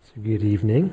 So good evening.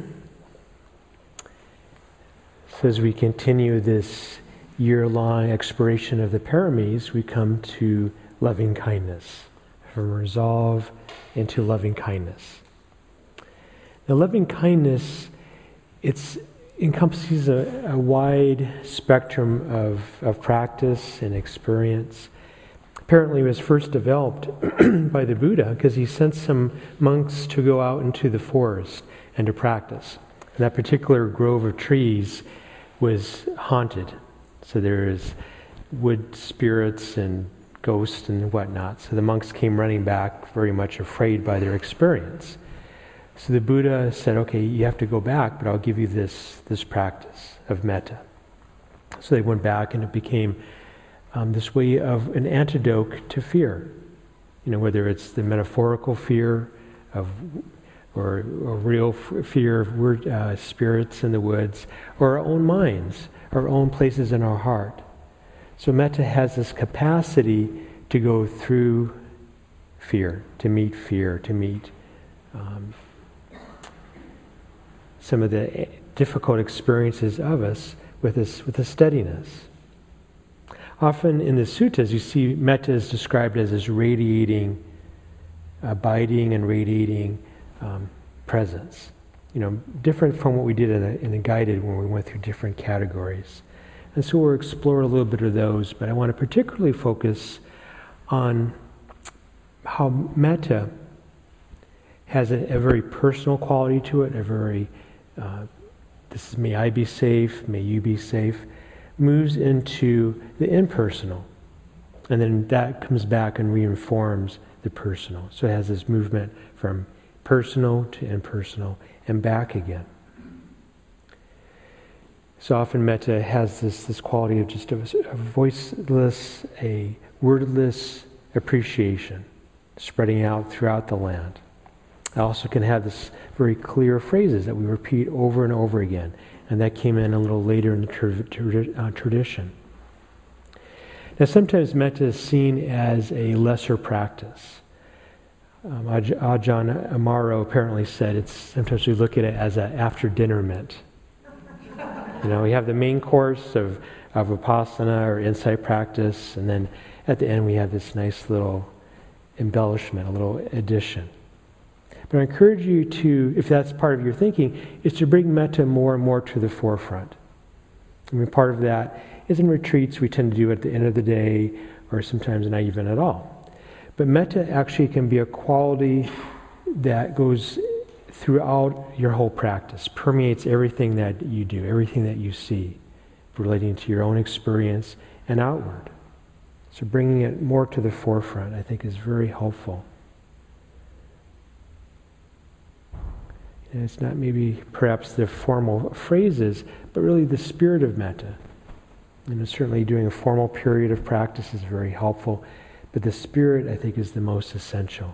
So as we continue this year-long exploration of the paramis, we come to loving kindness, from resolve into loving kindness. Now, loving kindness, it encompasses a wide spectrum of practice and experience. Apparently, it was first developed by the Buddha because he sent some monks to go out into the forest and to practice. And that particular grove of trees was haunted. So there is wood spirits and ghosts and whatnot. So the monks came running back very much afraid by their experience. So the Buddha said, okay, you have to go back, but I'll give you this practice of metta. So they went back and it became this way of an antidote to fear. You know, whether it's the metaphorical fear of, or real fear of weird spirits in the woods, or our own minds, our own places in our heart. So metta has this capacity to go through fear, to meet some of the difficult experiences of us with a steadiness. Often in the suttas, you see metta is described as this radiating, abiding and radiating presence. You know, different from what we did in the guided when we went through different categories. And so we'll explore a little bit of those, but I want to particularly focus on how metta has a very personal quality to it, a very, this is may I be safe, may you be safe, moves into the impersonal. And then that comes back and reinforms the personal. So it has this movement from personal to impersonal and back again. So often metta has this quality of just a voiceless, a wordless appreciation spreading out throughout the land. It also can have this very clear phrases that we repeat over and over again. And that came in a little later in the tradition. Now, sometimes metta is seen as a lesser practice. Ajahn Amaro apparently said sometimes we look at it as an after-dinner mint. You know, we have the main course of vipassana or insight practice, and then at the end we have this nice little embellishment, a little addition. But I encourage you to, if that's part of your thinking, is to bring metta more and more to the forefront. I mean, part of that is in retreats we tend to do at the end of the day, or sometimes not even at all. But metta actually can be a quality that goes throughout your whole practice, permeates everything that you do, everything that you see, relating to your own experience and outward. So bringing it more to the forefront, I think, is very helpful. And it's not maybe perhaps the formal phrases, but really the spirit of metta. And certainly doing a formal period of practice is very helpful, but the spirit, I think, is the most essential.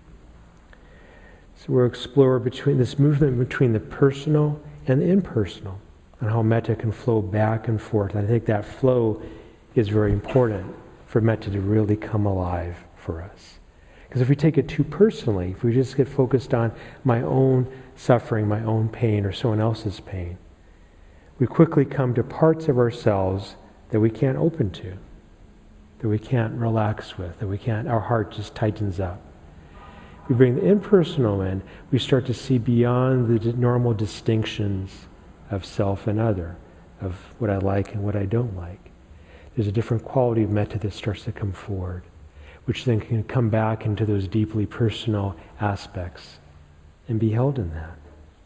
So we'll explore this movement between the personal and the impersonal, and how metta can flow back and forth. I think that flow is very important for metta to really come alive for us. Because if we take it too personally, if we just get focused on my own suffering, my own pain, or someone else's pain, we quickly come to parts of ourselves that we can't open to, that we can't relax with, our heart just tightens up. We bring the impersonal in, we start to see beyond the normal distinctions of self and other, of what I like and what I don't like. There's a different quality of metta that starts to come forward, which then can come back into those deeply personal aspects and be held in that.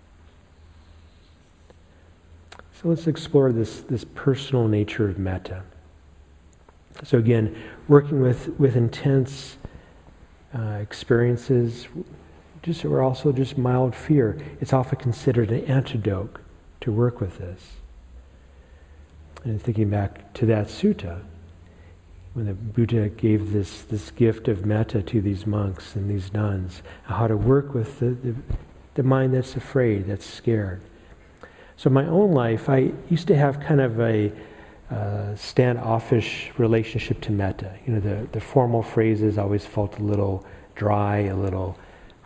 So let's explore this personal nature of metta. So again, working with intense experiences, or also just mild fear, it's often considered an antidote to work with this. And thinking back to that sutta, when the Buddha gave this gift of metta to these monks and these nuns, how to work with the mind that's afraid, that's scared. So in my own life, I used to have kind of a standoffish relationship to metta. You know, the formal phrases always felt a little dry, a little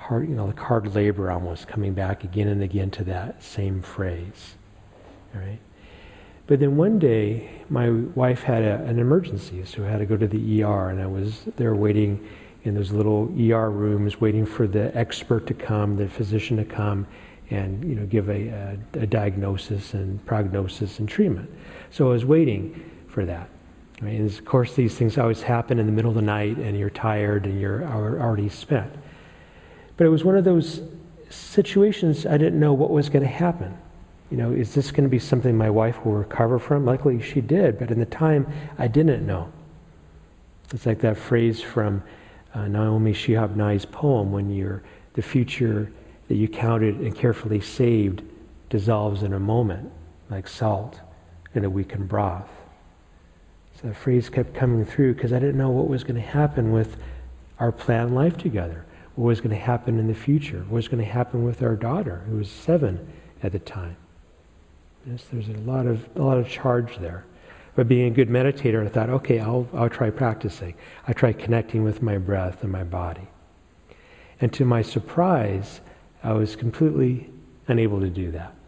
like hard labor almost, coming back again and again to that same phrase. All right? But then one day, my wife had an emergency, so I had to go to the ER, and I was there waiting in those little ER rooms, waiting for the expert to come, the physician to come, and give a diagnosis and prognosis and treatment. So I was waiting for that. Right? And of course, these things always happen in the middle of the night, and you're tired, and you're already spent. But it was one of those situations I didn't know what was going to happen. Is this going to be something my wife will recover from? Luckily, she did, but in the time, I didn't know. It's like that phrase from Naomi Shihab Nai's poem, when the future that you counted and carefully saved dissolves in a moment, like salt in a weakened broth. So that phrase kept coming through because I didn't know what was going to happen with our planned life together, what was going to happen in the future, what was going to happen with our daughter, who was 7 at the time. Yes, there's a lot of charge there. But being a good meditator, I thought, okay, I'll try practicing. I try connecting with my breath and my body. And to my surprise, I was completely unable to do that.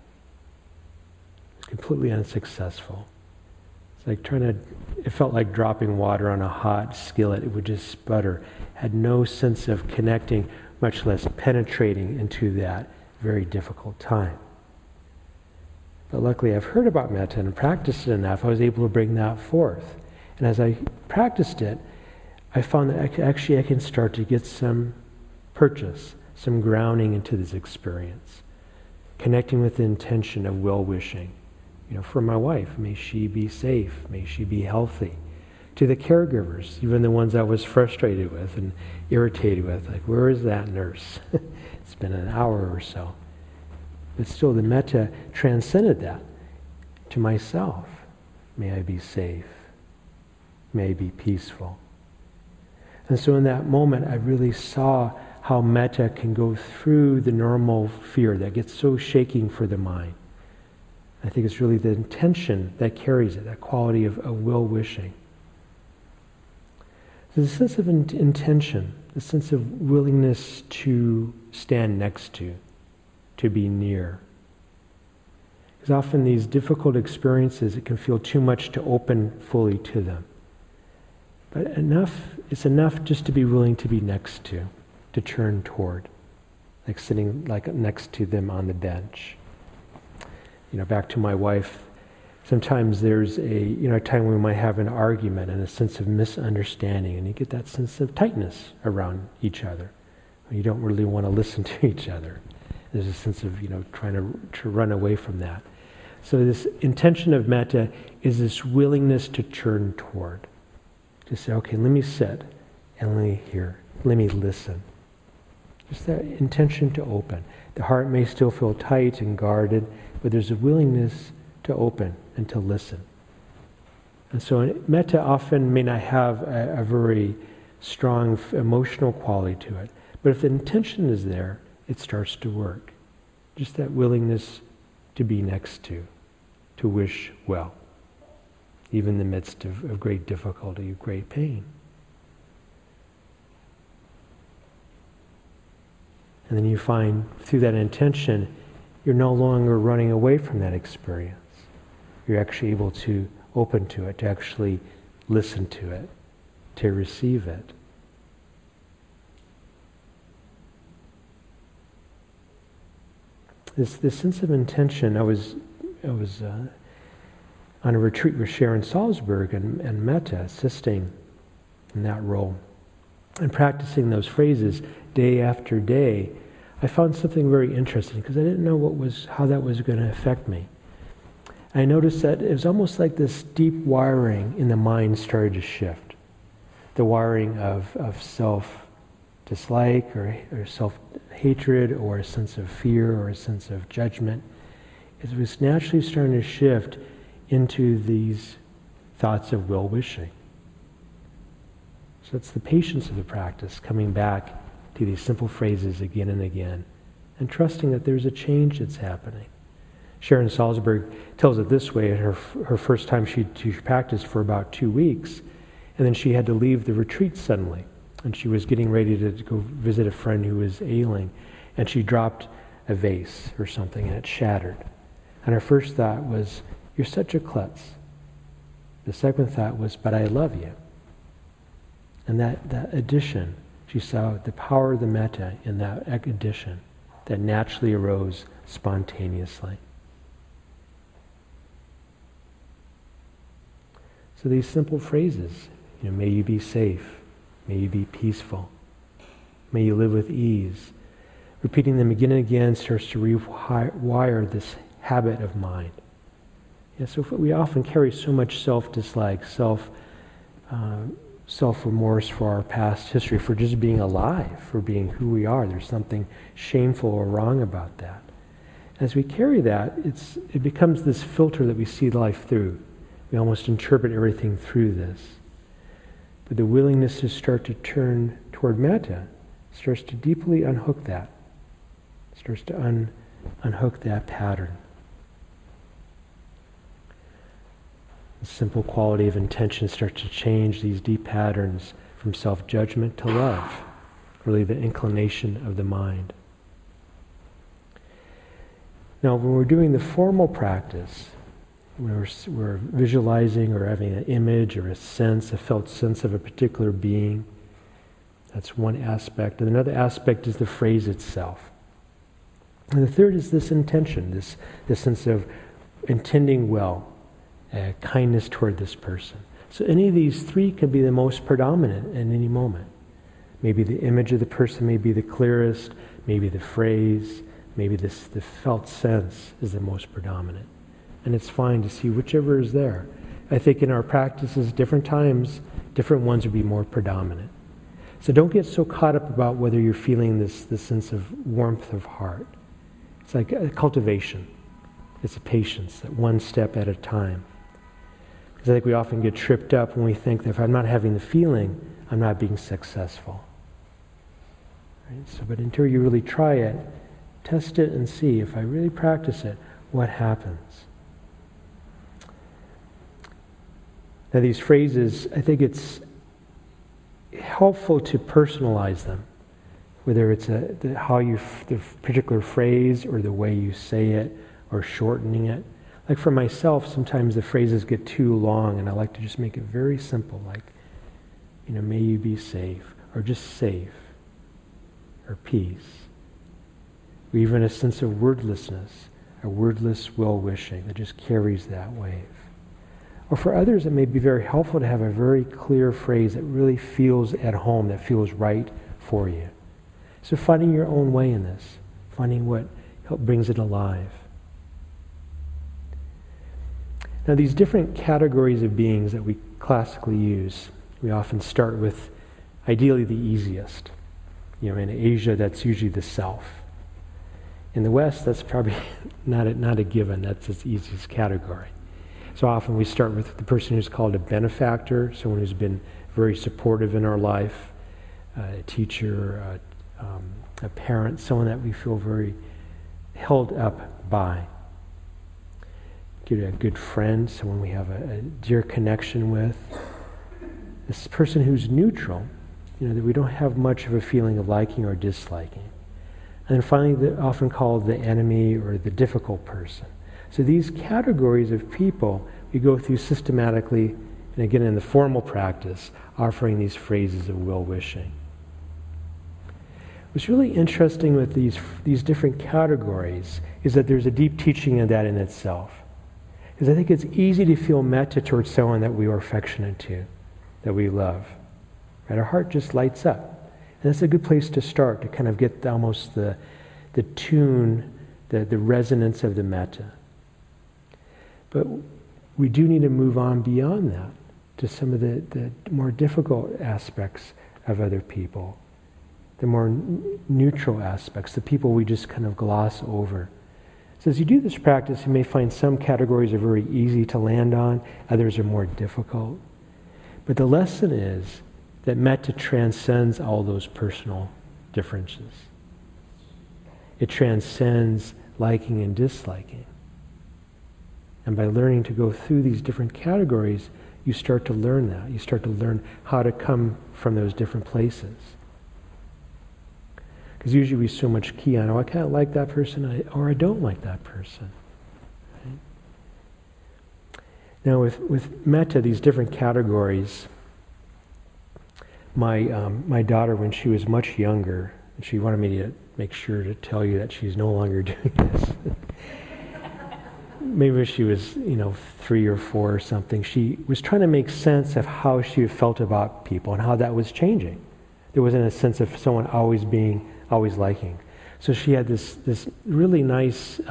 I was completely unsuccessful. It's like it felt like dropping water on a hot skillet. It would just sputter. Had no sense of connecting, much less penetrating into that very difficult time. But luckily I've heard about metta and practiced it enough, I was able to bring that forth. And as I practiced it, I found that I can start to get some purchase, some grounding into this experience. Connecting with the intention of well-wishing. For my wife, may she be safe, may she be healthy. To the caregivers, even the ones I was frustrated with and irritated with, like, where is that nurse? It's been an hour or so. But still, the metta transcended that to myself. May I be safe. May I be peaceful. And so in that moment, I really saw how metta can go through the normal fear that gets so shaking for the mind. I think it's really the intention that carries it, that quality of well-wishing. So the sense of intention, the sense of willingness to stand next to be near. Because often these difficult experiences, it can feel too much to open fully to them. But it's enough just to be willing to be next to turn toward, like sitting next to them on the bench. Back to my wife, sometimes there's a time when we might have an argument and a sense of misunderstanding, and you get that sense of tightness around each other. You don't really want to listen to each other. There's a sense of trying to run away from that. So this intention of metta is this willingness to turn toward, to say, okay, let me sit and let me hear, let me listen. Just that intention to open. The heart may still feel tight and guarded, but there's a willingness to open and to listen. And so metta often may not have a very strong emotional quality to it, but if the intention is there, it starts to work. Just that willingness to be next to wish well, even in the midst of great difficulty, of great pain. And then you find through that intention, you're no longer running away from that experience. You're actually able to open to it, to actually listen to it, to receive it. This sense of intention, I was on a retreat with Sharon Salzberg and metta, assisting in that role. And practicing those phrases day after day, I found something very interesting because I didn't know how that was going to affect me. I noticed that it was almost like this deep wiring in the mind started to shift. The wiring of self-dislike or self-hatred or a sense of fear or a sense of judgment. It was naturally starting to shift into these thoughts of well-wishing. So it's the patience of the practice, coming back to these simple phrases again and again, and trusting that there's a change that's happening. Sharon Salzberg tells it this way: at her first time she practiced for about 2 weeks, and then she had to leave the retreat suddenly. And she was getting ready to go visit a friend who was ailing, and she dropped a vase or something, and it shattered. And her first thought was, "You're such a klutz." The second thought was, "But I love you." And that addition, she saw the power of the metta in that addition that naturally arose spontaneously. So these simple phrases, may you be safe, may you be peaceful, may you live with ease. Repeating them again and again starts to rewire this habit of mind. So we often carry so much self-dislike, self-remorse for our past history, for just being alive, for being who we are. There's something shameful or wrong about that. As we carry that, it becomes this filter that we see life through. We almost interpret everything through this. But the willingness to start to turn toward metta starts to deeply unhook that. Starts to unhook that pattern. The simple quality of intention starts to change these deep patterns from self-judgment to love, really the inclination of the mind. Now, when we're doing the formal practice, when we're visualizing or having an image or a felt sense of a particular being, that's one aspect. And another aspect is the phrase itself. And the third is this intention, this sense of intending well, kindness toward this person. So any of these three can be the most predominant in any moment. Maybe the image of the person may be the clearest, maybe the phrase, maybe the felt sense is the most predominant. And it's fine to see whichever is there. I think in our practices, different times, different ones would be more predominant. So don't get so caught up about whether you're feeling this sense of warmth of heart. It's like a cultivation. It's a patience, that one step at a time. Because I think we often get tripped up when we think that if I'm not having the feeling, I'm not being successful. Right? But until you really try it, test it and see, if I really practice it, what happens? Now these phrases, I think it's helpful to personalize them, whether it's the particular phrase or the way you say it or shortening it. Like for myself, sometimes the phrases get too long and I like to just make it very simple, like, may you be safe, or just safe, or peace. Or even a sense of wordlessness, a wordless well-wishing that just carries that wave. Or for others, it may be very helpful to have a very clear phrase that really feels at home, that feels right for you. So finding your own way in this, finding what brings it alive. Now these different categories of beings that we classically use, we often start with ideally the easiest. In Asia, that's usually the self. In the West, that's probably not a given. That's the easiest category. So often we start with the person who's called a benefactor, someone who's been very supportive in our life, a teacher, a parent, someone that we feel very held up by. Get a good friend, someone we have a dear connection with. This person who's neutral, that we don't have much of a feeling of liking or disliking. And then finally, they're often called the enemy or the difficult person. So these categories of people we go through systematically, and again in the formal practice, offering these phrases of well-wishing. What's really interesting with these different categories is that there's a deep teaching of that in itself. Because I think it's easy to feel metta towards someone that we are affectionate to, that we love. Right? Our heart just lights up. And that's a good place to start, to kind of get almost the tune, the resonance of the metta. But we do need to move on beyond that to some of the more difficult aspects of other people, the more neutral aspects, the people we just kind of gloss over. So as you do this practice, you may find some categories are very easy to land on, others are more difficult. But the lesson is that metta transcends all those personal differences. It transcends liking and disliking. And by learning to go through these different categories, you start to learn that. You start to learn how to come from those different places. Because usually we so much key on, I can't like that person, or I don't like that person. Right? Now with metta, these different categories, my daughter, when she was much younger, she wanted me to make sure to tell you that she's no longer doing this. Maybe when she was, 3 or 4 or something, she was trying to make sense of how she felt about people and how that was changing. There wasn't a sense of someone always liking. So she had this really nice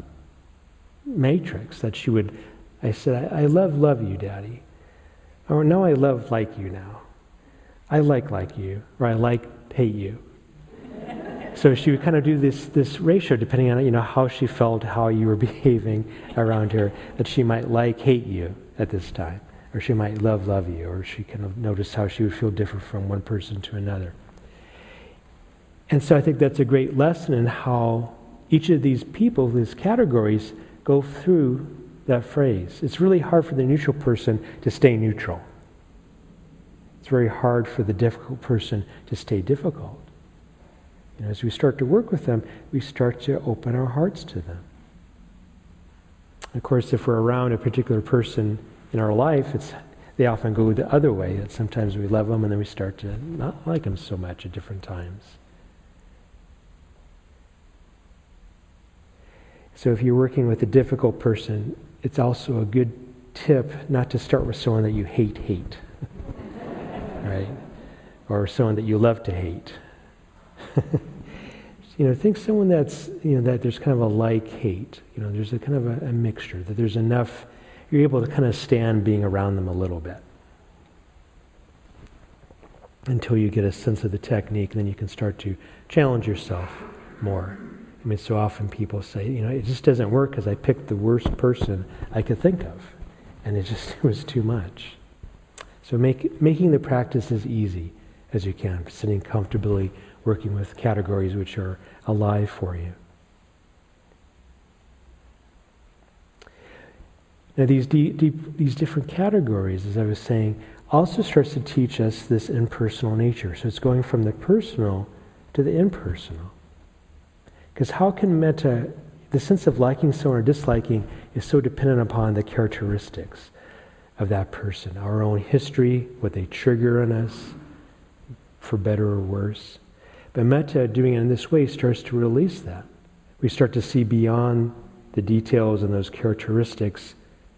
matrix that I said, I love you, Daddy. Or no, I like you now. I like you, or I hate you. So she would kind of do this ratio depending on how she felt, how you were behaving around her, that she might hate you at this time, or she might love you, or she kind of noticed how she would feel different from one person to another. And so I think that's a great lesson in how each of these people, these categories, go through that phrase. It's really hard for the neutral person to stay neutral. It's very hard for the difficult person to stay difficult. As we start to work with them, we start to open our hearts to them. Of course, if we're around a particular person in our life, they often go the other way. That sometimes we love them and then we start to not like them so much at different times. So if you're working with a difficult person, it's also a good tip not to start with someone that you hate, right? Or someone that you love to hate. Think someone that's, that there's kind of a hate. There's a kind of a mixture, that there's enough, you're able to kind of stand being around them a little bit. Until you get a sense of the technique, and then you can start to challenge yourself more. So often people say, it just doesn't work because I picked the worst person I could think of. And it was too much. So making the practice as easy as you can, sitting comfortably, working with categories which are alive for you. Now these different categories, as I was saying, also starts to teach us this impersonal nature. So it's going from the personal to the impersonal. Because how can metta, the sense of liking someone or disliking, is so dependent upon the characteristics of that person, our own history, what they trigger in us, for better or worse. But metta, doing it in this way, starts to release that. We start to see beyond the details and those characteristics.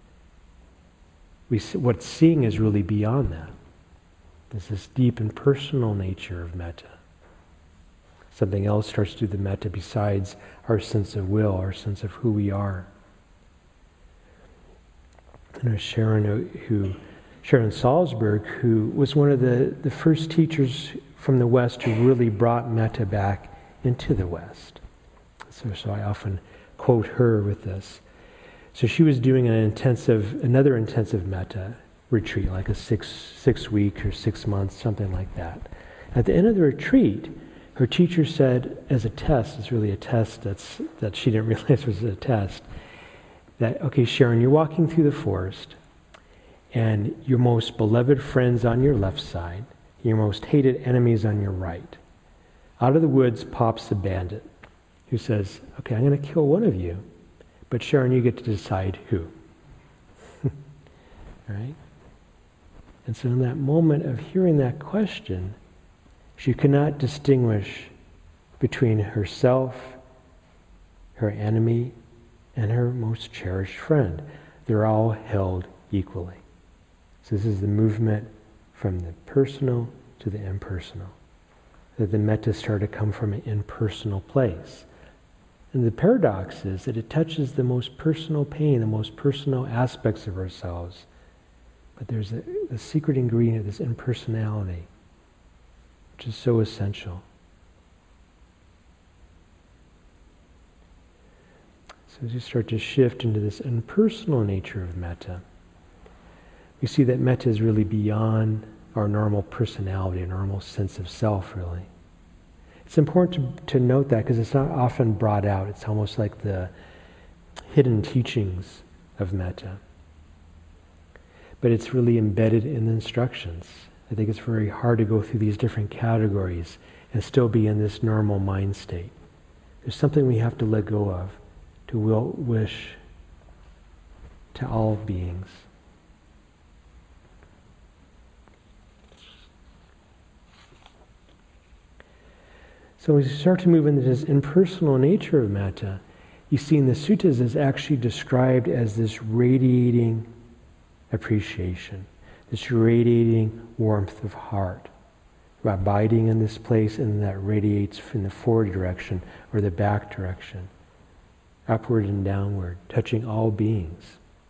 What's seeing is really beyond that. There's this deep and personal nature of metta. Something else starts to do the metta besides our sense of will, our sense of who we are. Sharon Salzberg, who was one of the first teachers from the West who really brought metta back into the West. So I often quote her with this. So she was doing another intensive metta retreat, like a six week or 6 months, something like that. At the end of the retreat, her teacher said, as a test, it's really a test that she didn't realize was a test, that, okay, Sharon, you're walking through the forest, and your most beloved friends on your left side, your most hated enemies on your right. Out of the woods pops a bandit who says, okay, I'm going to kill one of you, but Sharon, you get to decide who. Right? And so in that moment of hearing that question, she could not distinguish between herself, her enemy, and her most cherished friend. They're all held equally. So this is the movement from the personal to the impersonal. That the metta started to come from an impersonal place. And the paradox is that it touches the most personal pain, the most personal aspects of ourselves. But there's a secret ingredient of this impersonality, which is so essential. So as you start to shift into this impersonal nature of metta, we see that metta is really beyond our normal personality, our normal sense of self, really. It's important to note that because it's not often brought out. It's almost like the hidden teachings of metta. but it's really embedded in the instructions. I think it's very hard to go through these different categories and still be in this normal mind state. There's something we have to let go of, to wish to all beings. So as we start to move into this impersonal nature of metta, you see in the suttas is actually described as this radiating appreciation, this radiating warmth of heart, abiding in this place, and that radiates from the forward direction or the back direction, upward and downward, touching all beings.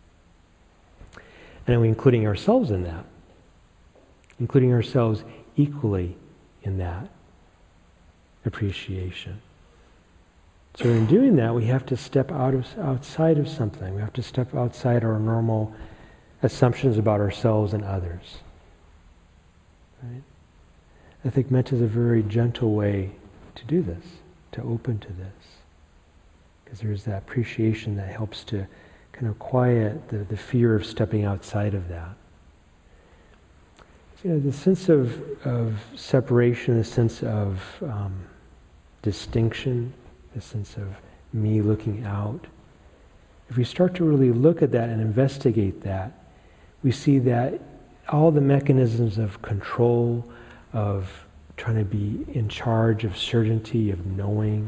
And we're including ourselves in that, including ourselves equally in that appreciation. So in doing that, we have to step outside of something. We have to step outside our normal assumptions about ourselves and others. Right? I think metta is a very gentle way to do this, to open to this. Because there's that appreciation that helps to kind of quiet the fear of stepping outside of that. So, the sense of separation, the sense of distinction, the sense of me looking out. If we start to really look at that and investigate that, we see that all the mechanisms of control, of trying to be in charge, of certainty, of knowing,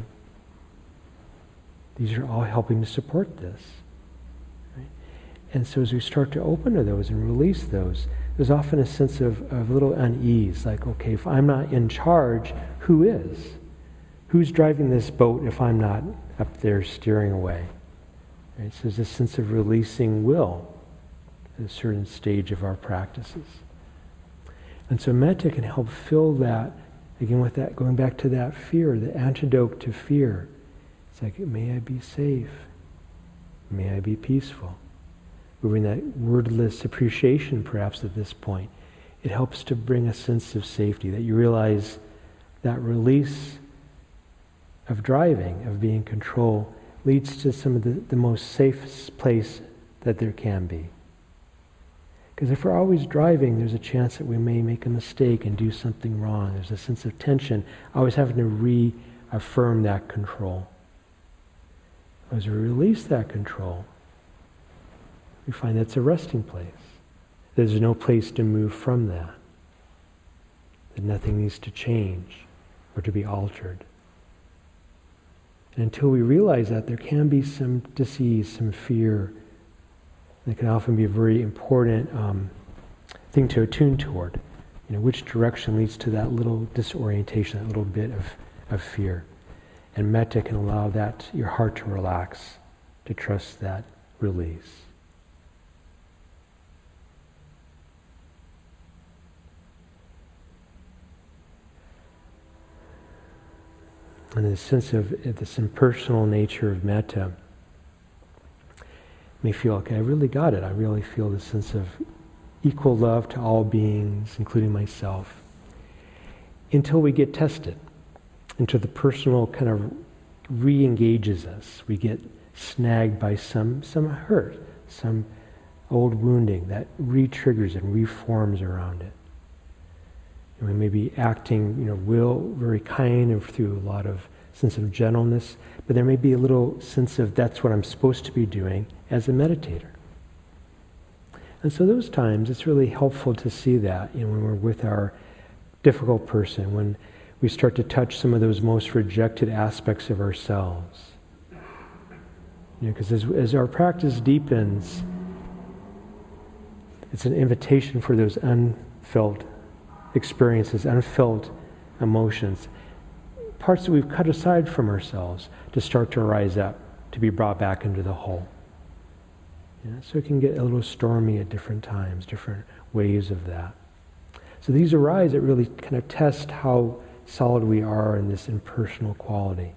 these are all helping to support this. Right? And so as we start to open to those and release those, there's often a sense of a little unease, like, okay, if I'm not in charge, who is? Who's driving this boat if I'm not up there steering away? Right? So there's a sense of releasing will at a certain stage of our practices. And so metta can help fill that, again with that, going back to that fear, the antidote to fear. It's like, may I be safe? May I be peaceful? Moving that wordless appreciation perhaps at this point. It helps to bring a sense of safety, that you realize that release of driving, of being in control, leads to some of the most safe place that there can be. Because if we're always driving, there's a chance that we may make a mistake and do something wrong. There's a sense of tension, always having to reaffirm that control. As we release that control, we find that's a resting place. There's no place to move from that. That nothing needs to change or to be altered. And until we realize that, there can be some disease, some fear. That can often be a very important thing to attune toward. Which direction leads to that little disorientation, that little bit of fear. And metta can allow that, your heart to relax, to trust that release. And the sense of this impersonal nature of metta may feel, okay, I really got it. I really feel this sense of equal love to all beings, including myself. Until we get tested, until the personal kind of re-engages us. We get snagged by some hurt, some old wounding that re-triggers and reforms around it. And we may be acting, very kind and through a lot of sense of gentleness, but there may be a little sense of that's what I'm supposed to be doing as a meditator. And so those times, it's really helpful to see that, when we're with our difficult person, when we start to touch some of those most rejected aspects of ourselves. Because as our practice deepens, it's an invitation for those unfelt experiences, unfelt emotions, parts that we've cut aside from ourselves, to start to rise up, to be brought back into the whole. So it can get a little stormy at different times, different waves of that. So these arise that really kind of test how solid we are in this impersonal quality.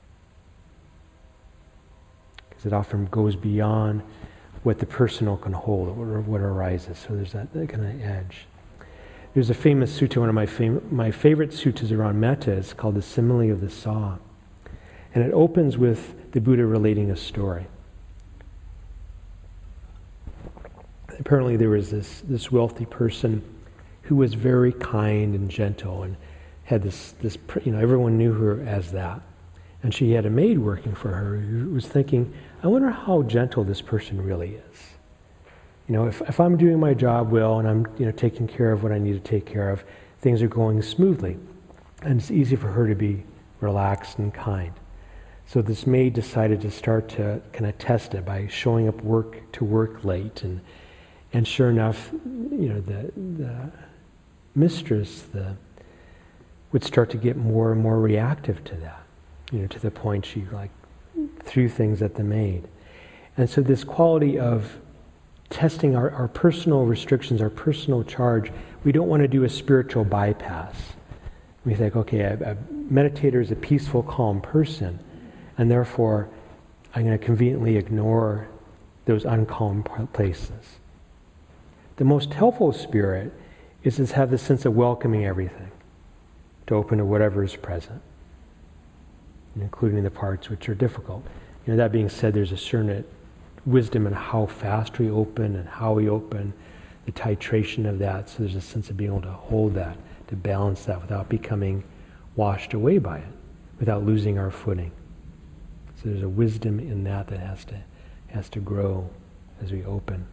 Because it often goes beyond what the personal can hold, or what arises. So there's that kind of edge. There's a famous sutta, one of my favorite suttas around metta. It's called the Simile of the Saw. And it opens with the Buddha relating a story. Apparently there was this wealthy person who was very kind and gentle and had this everyone knew her as that. And she had a maid working for her who was thinking, I wonder how gentle this person really is. If I'm doing my job well and I'm taking care of what I need to take care of, things are going smoothly. And it's easy for her to be relaxed and kind. So this maid decided to start to kind of test it by showing up to work late. And sure enough, the mistress would start to get more and more reactive to that. To the point she threw things at the maid. And so this quality of testing our personal restrictions, our personal charge, we don't want to do a spiritual bypass. We think, okay, a meditator is a peaceful, calm person, and therefore I'm going to conveniently ignore those uncalm places. The most helpful spirit is to have the sense of welcoming everything, to open to whatever is present, including the parts which are difficult. That being said, there's a certain wisdom in how fast we open and how we open, the titration of that. So there's a sense of being able to hold that, to balance that without becoming washed away by it, without losing our footing. So there's a wisdom in that has to grow as we open.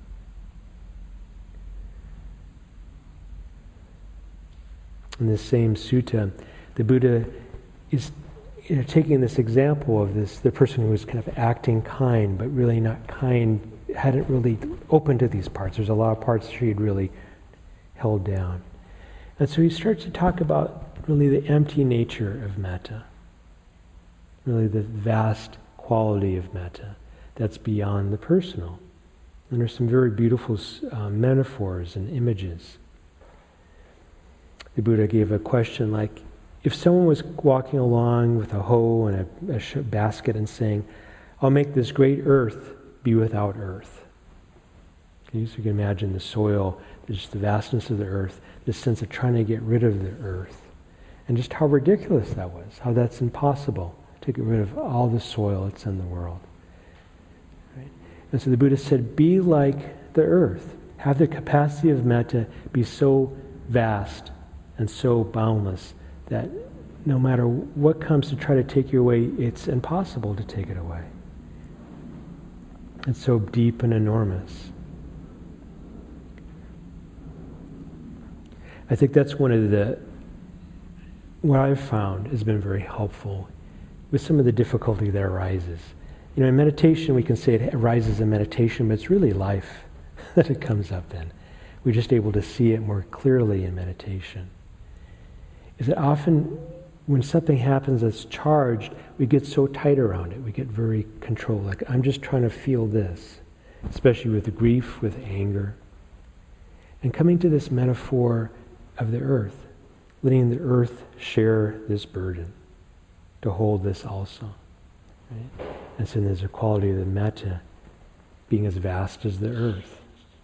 In this same sutta, the Buddha is taking this example of the person who was kind of acting kind, but really not kind, hadn't really opened to these parts. There's a lot of parts she had really held down. And so he starts to talk about really the empty nature of metta, really the vast quality of metta that's beyond the personal. And there's some very beautiful metaphors and images. The Buddha gave a question like, if someone was walking along with a hoe and a basket and saying, I'll make this great earth be without earth. So you can imagine the soil, just the vastness of the earth, this sense of trying to get rid of the earth. And just how ridiculous that was, how that's impossible to get rid of all the soil that's in the world. Right? And so the Buddha said, be like the earth. Have the capacity of metta be so vast and so boundless that no matter what comes to try to take you away, it's impossible to take it away. It's so deep and enormous. I think that's one of what I've found has been very helpful with some of the difficulty that arises. In meditation we can say it arises in meditation, but it's really life that it comes up in. We're just able to see it more clearly in meditation. Is that often when something happens that's charged, we get so tight around it. We get very controlled. Like, I'm just trying to feel this, especially with grief, with anger. And coming to this metaphor of the earth, letting the earth share this burden, to hold this also. Right? And so there's a quality of the metta being as vast as the earth.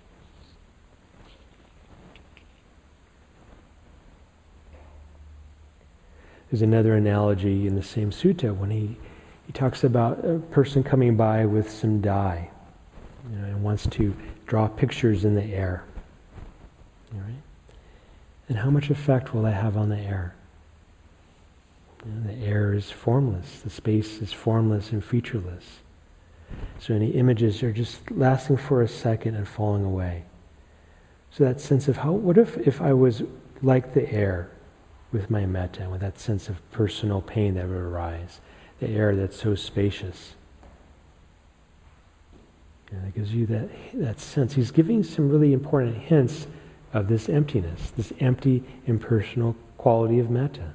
There's another analogy in the same sutta when he talks about a person coming by with some dye, and wants to draw pictures in the air. Right? And how much effect will that have on the air? The air is formless. The space is formless and featureless. So any images are just lasting for a second and falling away. So that sense of what if I was like the air, with my metta, and with that sense of personal pain that would arise, the air that's so spacious. It gives you that sense. He's giving some really important hints of this emptiness, this empty, impersonal quality of metta.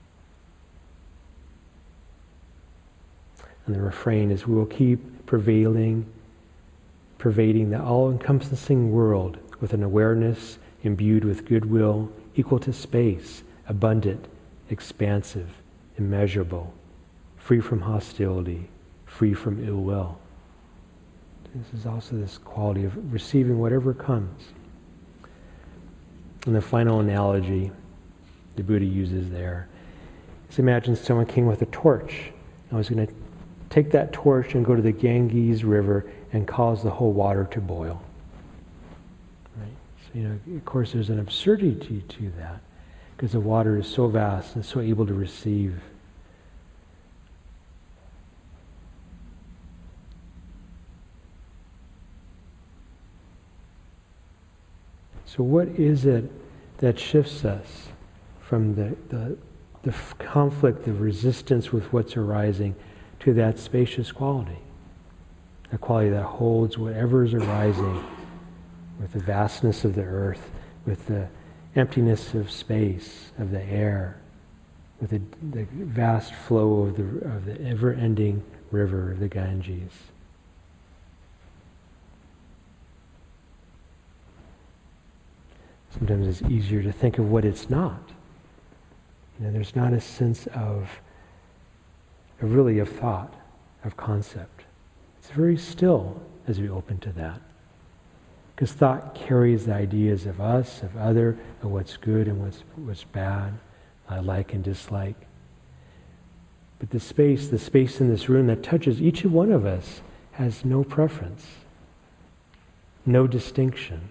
And the refrain is, we will keep pervading the all-encompassing world with an awareness imbued with goodwill, equal to space, abundant, expansive, immeasurable, free from hostility, free from ill will. This is also this quality of receiving whatever comes. And the final analogy the Buddha uses there is, imagine someone came with a torch and was going to take that torch and go to the Ganges River and cause the whole water to boil. Of course, there's an absurdity to that because the water is so vast and so able to receive. So what is it that shifts us from the conflict, the resistance with what's arising, to that spacious quality? A quality that holds whatever is arising with the vastness of the earth, with the emptiness of space, of the air, with the vast flow of the ever-ending river of the Ganges. Sometimes it's easier to think of what it's not. There's not a sense of thought, of concept. It's very still as we open to that. Because thought carries the ideas of us, of other, of what's good and what's bad, like and dislike. But the space in this room that touches each one of us has no preference, no distinction.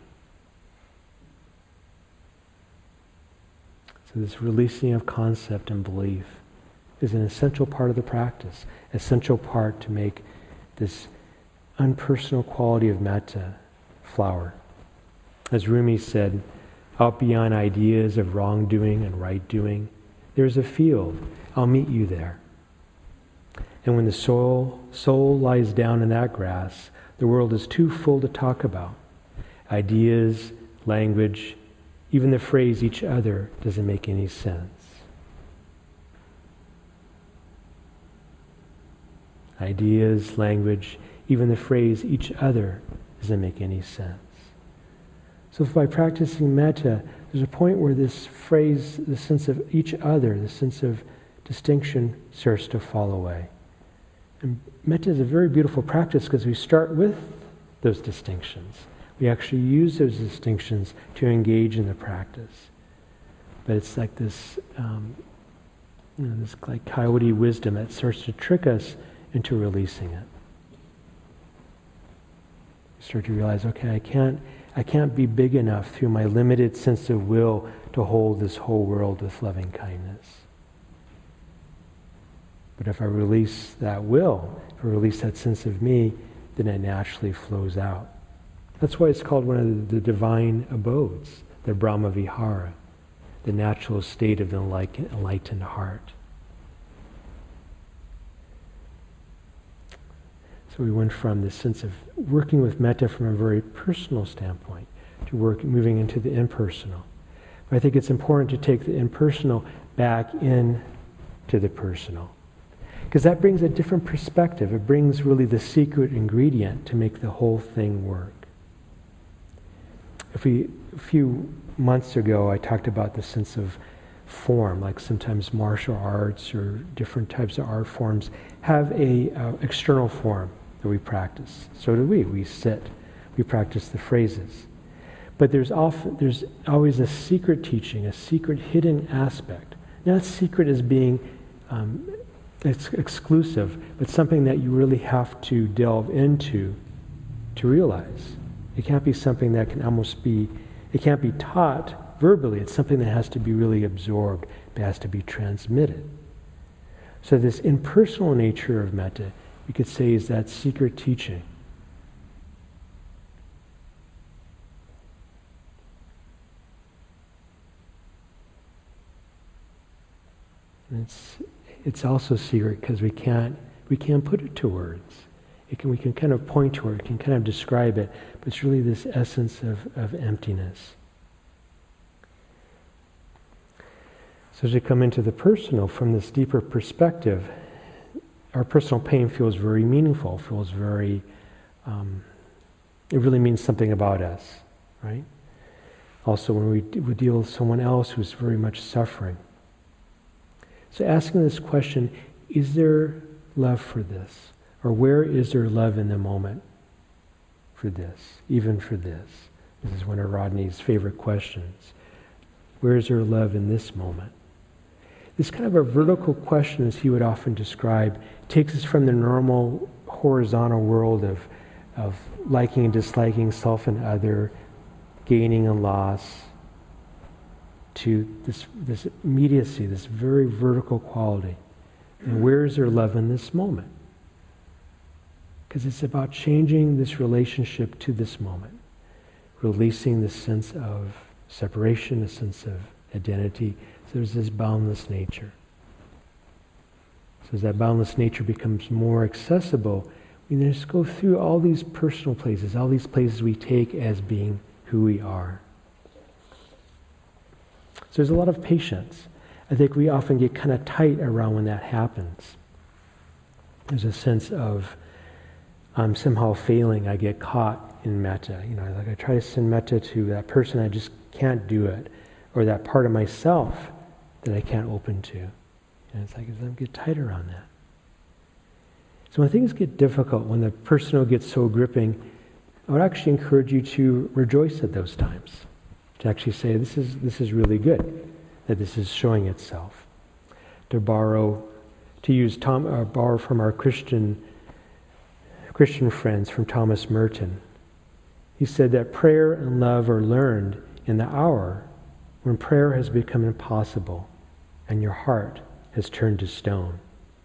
So this releasing of concept and belief is an essential part of the practice, essential part to make this unpersonal quality of metta flower. As Rumi said, out beyond ideas of wrongdoing and right doing, there's a field. I'll meet you there. And when the soul lies down in that grass, the world is too full to talk about. Ideas, language, even the phrase each other doesn't make any sense. Ideas, language, even the phrase each other doesn't make any sense. So by practicing metta, there's a point where this phrase, the sense of each other, the sense of distinction starts to fall away. And metta is a very beautiful practice because we start with those distinctions. We actually use those distinctions to engage in the practice. But it's like this, this like coyote wisdom that starts to trick us into releasing it. You start to realize, okay, I can't be big enough through my limited sense of will to hold this whole world with loving kindness. But if I release that will, if I release that sense of me, then it naturally flows out. That's why it's called one of the divine abodes, the Brahma Vihara, the natural state of the enlightened heart. So we went from this sense of working with metta from a very personal standpoint to moving into the impersonal. But I think it's important to take the impersonal back in to the personal. Because that brings a different perspective. It brings really the secret ingredient to make the whole thing work. A few months ago, I talked about the sense of form, like sometimes martial arts or different types of art forms have a external form that we practice. So do we. We sit. We practice the phrases. But there's always a secret teaching, a secret hidden aspect. Not secret as being it's exclusive, but something that you really have to delve into to realize. It can't be something that it can't be taught verbally. It's something that has to be really absorbed. It has to be transmitted. So this impersonal nature of metta, we could say, is that secret teaching. And it's also secret because we can't put it to words. We can kind of point to it, we can kind of describe it, but it's really this essence of emptiness. So as we come into the personal from this deeper perspective, our personal pain feels very meaningful, feels very, it really means something about us, right? Also when we deal with someone else who's very much suffering. So asking this question, is there love for this? Or where is there love in the moment for this, even for this? This is one of Rodney's favorite questions. Where is there love in this moment? This kind of a vertical question, as he would often describe, takes us from the normal horizontal world of liking and disliking self and other, gaining and loss, to this immediacy, this very vertical quality. And where is there love in this moment? Because it's about changing this relationship to this moment, releasing the sense of separation, a sense of identity. So there's this boundless nature. So as that boundless nature becomes more accessible, we then just go through all these personal places, all these places we take as being who we are. So there's a lot of patience. I think we often get kind of tight around when that happens. There's a sense of I'm somehow failing. I get caught in metta. Like I try to send metta to that person, I just can't do it. Or that part of myself that I can't open to. And it's like, I get tight around that. So when things get difficult, when the personal gets so gripping, I would actually encourage you to rejoice at those times. To actually say, this is really good, that this is showing itself. To borrow from our Christian friends, from Thomas Merton. He said that prayer and love are learned in the hour when prayer has become impossible and your heart has turned to stone.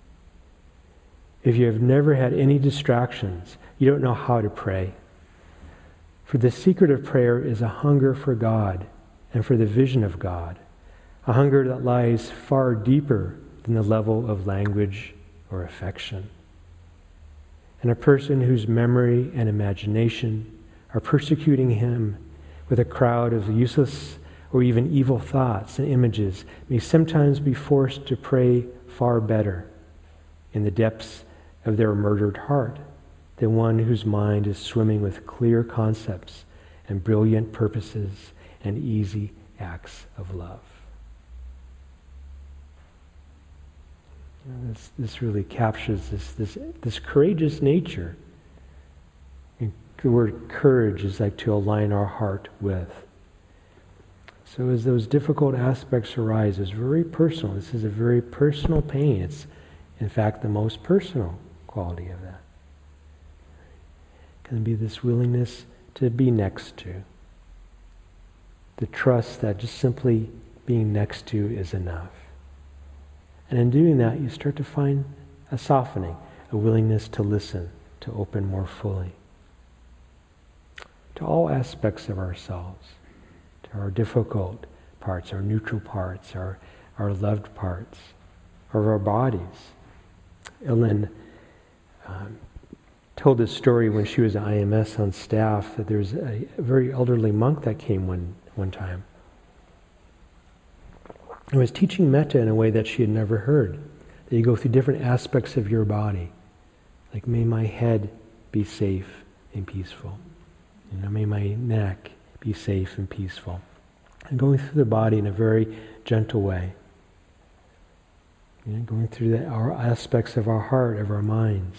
If you have never had any distractions, you don't know how to pray. For the secret of prayer is a hunger for God and for the vision of God, a hunger that lies far deeper than the level of language or affection. And a person whose memory and imagination are persecuting him with a crowd of useless or even evil thoughts and images may sometimes be forced to pray far better in the depths of their murdered heart than one whose mind is swimming with clear concepts and brilliant purposes and easy acts of love. This really captures this courageous nature. And the word courage is like to align our heart with. So as those difficult aspects arise, it's very personal. This is a very personal pain. It's, in fact, the most personal quality of that. Can be this willingness to be next to. The trust that just simply being next to is enough. And in doing that, you start to find a softening, a willingness to listen, to open more fully to all aspects of ourselves, to our difficult parts, our neutral parts, our loved parts, of our bodies. Ellen told this story when she was at IMS on staff, that there was a very elderly monk that came one time. He was teaching metta in a way that she had never heard. That you go through different aspects of your body. Like, may my head be safe and peaceful. May my neck be safe and peaceful. And going through the body in a very gentle way. Going through our aspects of our heart, of our minds.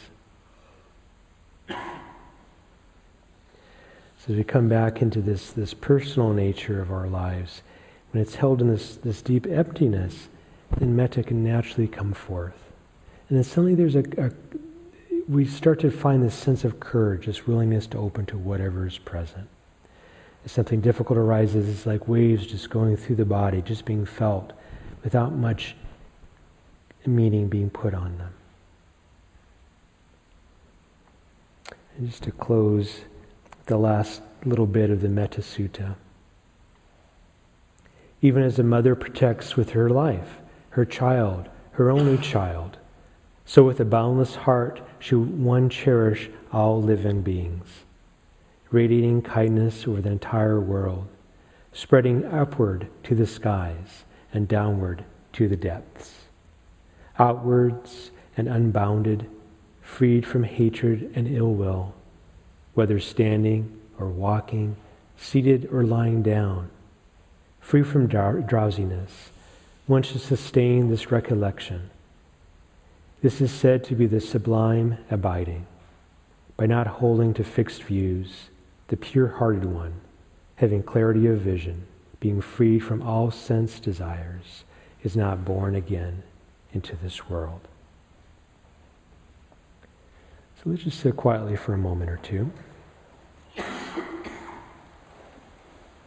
So as we come back into this personal nature of our lives, when it's held in this deep emptiness, then metta can naturally come forth. And then suddenly we start to find this sense of courage, this willingness to open to whatever is present. If something difficult arises, it's like waves just going through the body, just being felt, without much meaning being put on them. And just to close the last little bit of the Metta Sutta. Even as a mother protects with her life, her child, her only child, so with a boundless heart should one cherish all living beings, radiating kindness over the entire world, spreading upward to the skies and downward to the depths, outwards and unbounded, freed from hatred and ill will, whether standing or walking, seated or lying down, free from drowsiness. One should sustain this recollection. This is said to be the sublime abiding. By not holding to fixed views, the pure-hearted one, having clarity of vision, being freed from all sense desires, is not born again into this world. So let's just sit quietly for a moment or two.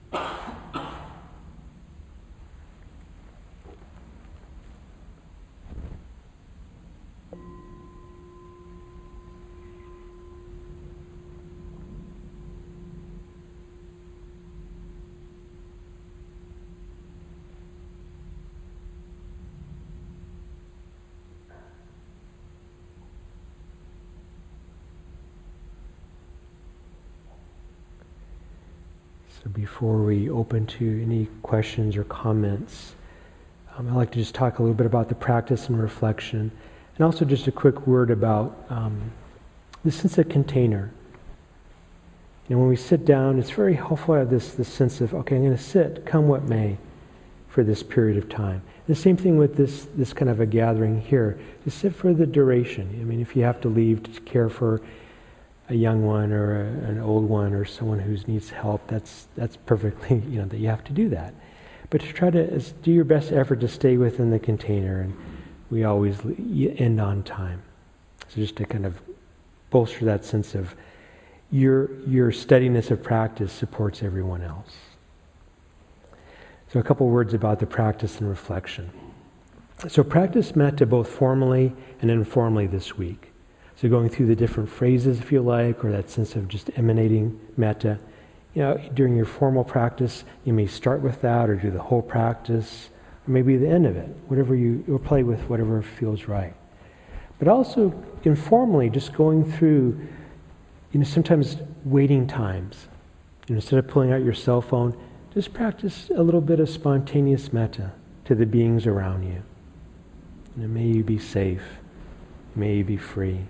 So before we open to any questions or comments, I'd like to just talk a little bit about the practice and reflection, and also just a quick word about the sense of container. When we sit down, it's very helpful to have this sense of, okay, I'm going to sit, come what may, for this period of time. The same thing with this kind of a gathering here. To sit for the duration. I mean, if you have to leave to care for a young one or an old one or someone who needs help, that's perfectly, that you have to do that. But to try to do your best effort to stay within the container, and we always end on time. So just to kind of bolster that sense of your steadiness of practice supports everyone else. So a couple words about the practice and reflection. So practice metta both formally and informally this week. So going through the different phrases, if you like, or that sense of just emanating metta. During your formal practice, you may start with that or do the whole practice, or maybe the end of it, whatever you'll play with, whatever feels right. But also informally, just going through, sometimes waiting times. Instead of pulling out your cell phone, just practice a little bit of spontaneous metta to the beings around you. May you be safe. May you be free.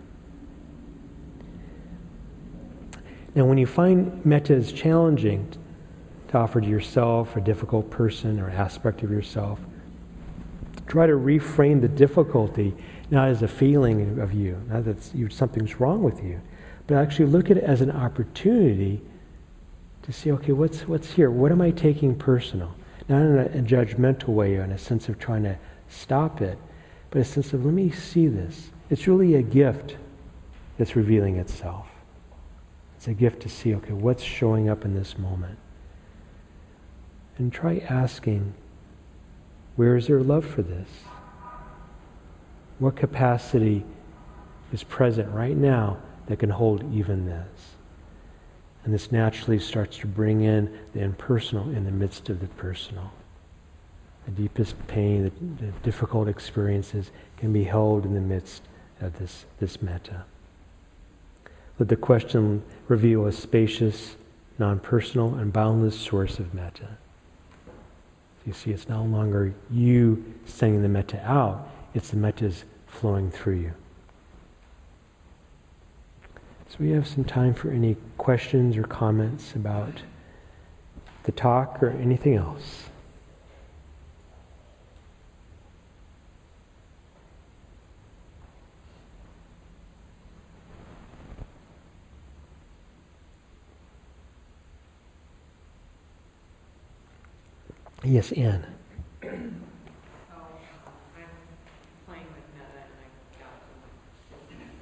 Now, when you find metta is challenging to offer to yourself, a difficult person or aspect of yourself, try to reframe the difficulty not as a feeling of you, not that something's wrong with you, but actually look at it as an opportunity to see, okay, what's here? What am I taking personal? Not in a judgmental way or in a sense of trying to stop it, but a sense of, let me see this. It's really a gift that's revealing itself. It's a gift to see, okay, what's showing up in this moment? And try asking, where is there love for this? What capacity is present right now that can hold even this? And this naturally starts to bring in the impersonal in the midst of the personal. The deepest pain, the difficult experiences can be held in the midst of this metta. Let the question reveal a spacious, non-personal, and boundless source of metta. You see, it's no longer you sending the metta out, it's the mettas flowing through you. So we have some time for any questions or comments about the talk or anything else. Yes, Anne. I'm playing with metta, and I got to my metta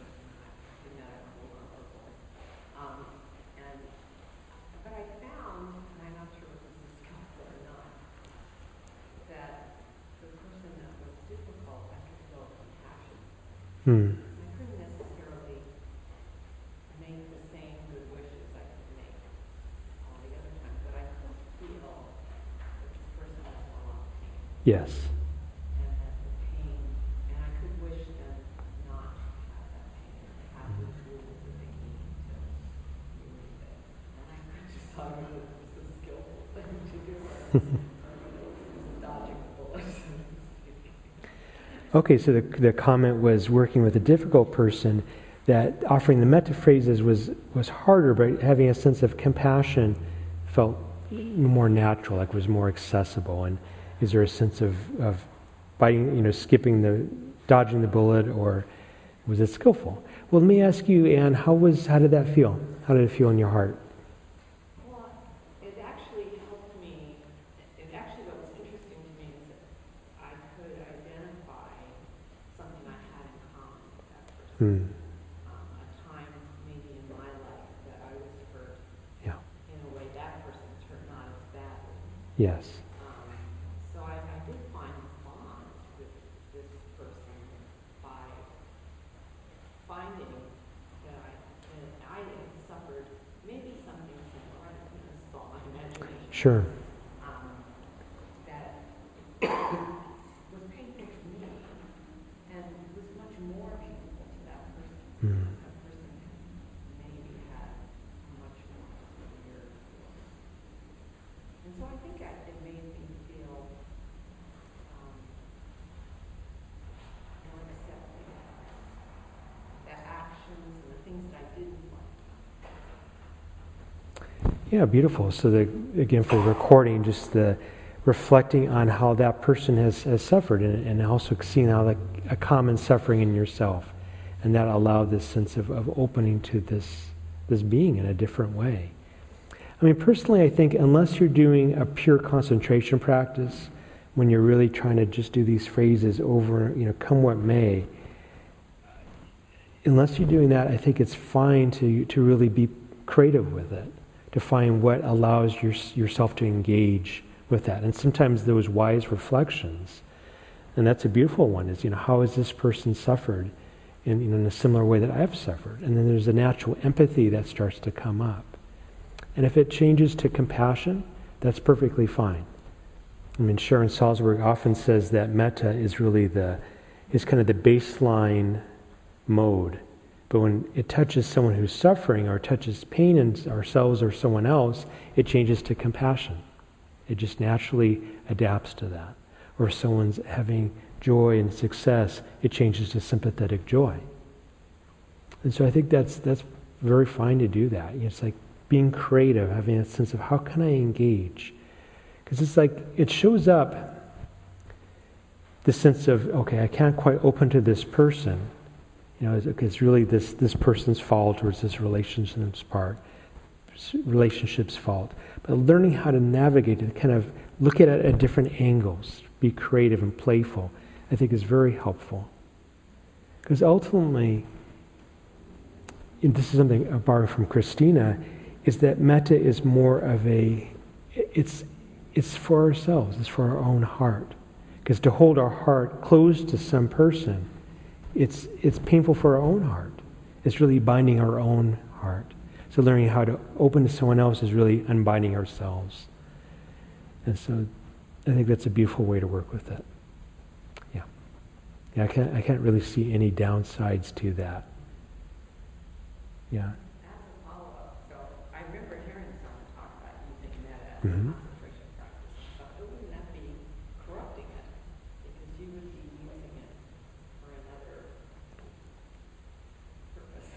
but I found, and I'm not sure if this is skillful or not, that the person that was difficult, I could feel compassion. I couldn't necessarily make the same good wishes I could make all the other times, but I could feel that this person has a lot of pain. Yes. And that the pain, and I could wish them not to have that pain, and have the tools that they need to relieve it. And I just thought it was a skillful thing to do, or dodging bullets. Okay, so the comment was working with a difficult person, that offering the metta phrases was harder, but having a sense of compassion felt more natural, like was more accessible. And is there a sense of biting, dodging the bullet, or was it skillful? Well, let me ask you, Anne, how did that feel? How did it feel in your heart? Well, it actually helped me. What was interesting to me is that I could identify something I had in common with that person. A time maybe in my life that I was hurt. Yeah. In a way, that person's hurt not as bad, Yes. So I did find a bond with this person by finding that I had suffered maybe something similar. I don't know, it's all my imagination. Sure. That was painful to me and was much more painful to that person. Mm. That person maybe had a much more severe experience. And so I think it made me feel more accepting the actions and the things that I didn't like. Yeah, beautiful. So again, for recording, just the reflecting on how that person has suffered, and also seeing how a common suffering in yourself, and that allowed this sense of opening to this being in a different way. I mean, personally, I think unless you're doing a pure concentration practice, when you're really trying to just do these phrases over, come what may, unless you're doing that, I think it's fine to really be creative with it, to find what allows yourself to engage with that. And sometimes those wise reflections, and that's a beautiful one, is, how has this person suffered in a similar way that I've suffered? And then there's a natural empathy that starts to come up. And if it changes to compassion, that's perfectly fine. I mean, Sharon Salzberg often says that metta is really is kind of the baseline mode. But when it touches someone who's suffering or touches pain in ourselves or someone else, it changes to compassion. It just naturally adapts to that. Or if someone's having joy and success, it changes to sympathetic joy. And so I think that's very fine to do that. It's like being creative, having a sense of how can I engage? Because it's like it shows up the sense of, okay, I can't quite open to this person. It's really this person's fault, or it's this relationship's fault. But learning how to navigate it, kind of look at it at different angles, be creative and playful, I think is very helpful. Because ultimately, and this is something I borrowed from Christina, is that metta is more of it's for ourselves, it's for our own heart. Because to hold our heart closed to some person, it's painful for our own heart. It's really binding our own heart. So learning how to open to someone else is really unbinding ourselves. And so I think that's a beautiful way to work with it. Yeah. I can't really see any downsides to that. Yeah. As a follow-up, so I remember hearing someone talk about using metta as a Mm-hmm. concentration practice, but wouldn't that be corrupting it? Because you would be using it for another purpose.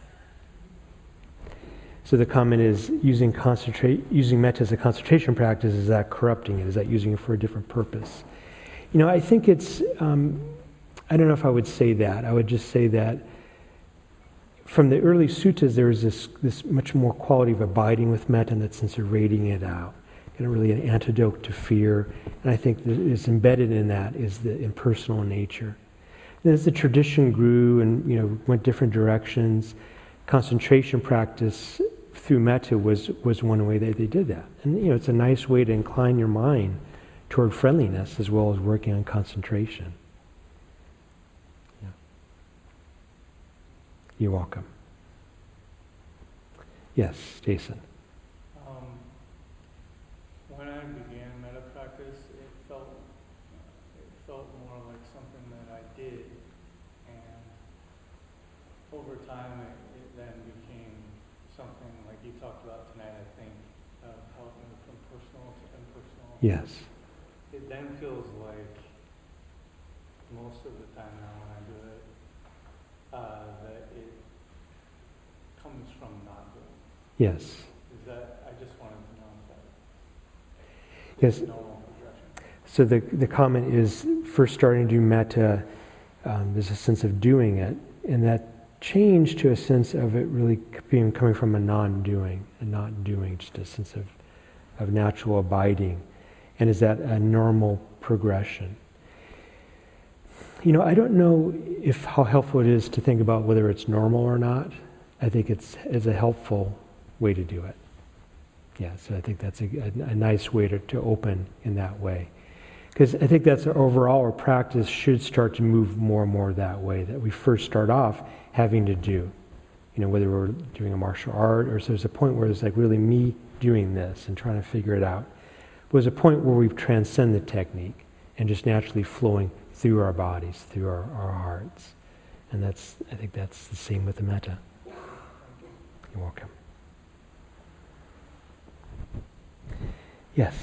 So the comment is using metta as a concentration practice, is that corrupting it? Is that using it for a different purpose? I think it's, I don't know if I would say that. I would just say that from the early suttas, there is this much more quality of abiding with metta and that sense of radiating it out. Kind of really an antidote to fear. And I think that is embedded in that is the impersonal nature. And as the tradition grew and went different directions, concentration practice through metta was one way that they did that. And it's a nice way to incline your mind toward friendliness as well as working on concentration. Yeah. You're welcome. Yes, Jason. When I began metta practice, it felt more like something that I did, and over time it then became something like you talked about tonight. I think of how it moved from personal to impersonal. Yes. It then feels like most of the time now when I do it, that it comes from not doing. Yes. Is that, I just wanted to know that. Yes. Normal progression. So the comment is, first starting to do metta, there's a sense of doing it, and that change to a sense of it really coming from a non-doing, and not doing, just a sense of natural abiding. And is that a normal progression? I don't know how helpful it is to think about whether it's normal or not. I think it's a helpful way to do it. Yeah, so I think that's a nice way to open in that way. Because I think that's overall our practice should start to move more and more that way, that we first start off having to do. Whether we're doing a martial art or so there's a point where it's like really me doing this and trying to figure it out. Was a point where we transcend the technique and just naturally flowing through our bodies, through our hearts. And I think that's the same with the metta. You're welcome. Yes?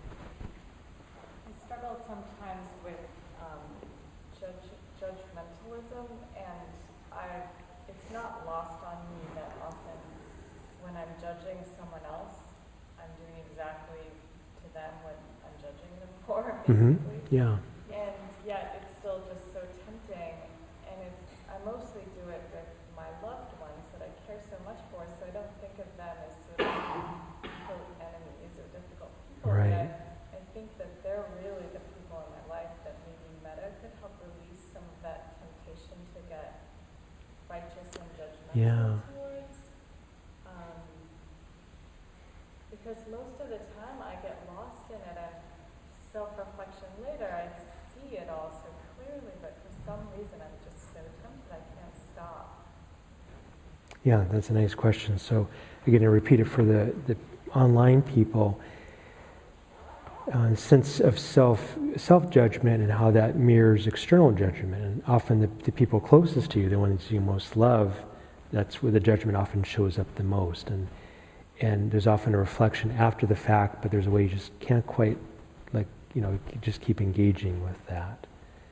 I struggle sometimes with judgmentalism, and it's not lost on me that often when I'm judging someone else, I'm doing exactly to them what I'm judging them for, basically. Yeah. And yet it's still just so tempting, and I mostly do it with my loved ones that I care so much for, so I don't think of them as sort of quote enemies or difficult people. Right. But I think that they're really the people in my life that maybe metta could help release some of that temptation to get righteous and judgmental towards. Because most of the time I get lost in it, and self-reflection later, I see it all so clearly, but for some reason I'm just so tempted I can't stop. Yeah, that's a nice question. So again, to repeat it for the online people, sense of self-judgment and how that mirrors external judgment. And often the people closest to you, the ones you most love, that's where the judgment often shows up the most. And there's often a reflection after the fact, but there's a way you just can't quite, just keep engaging with that.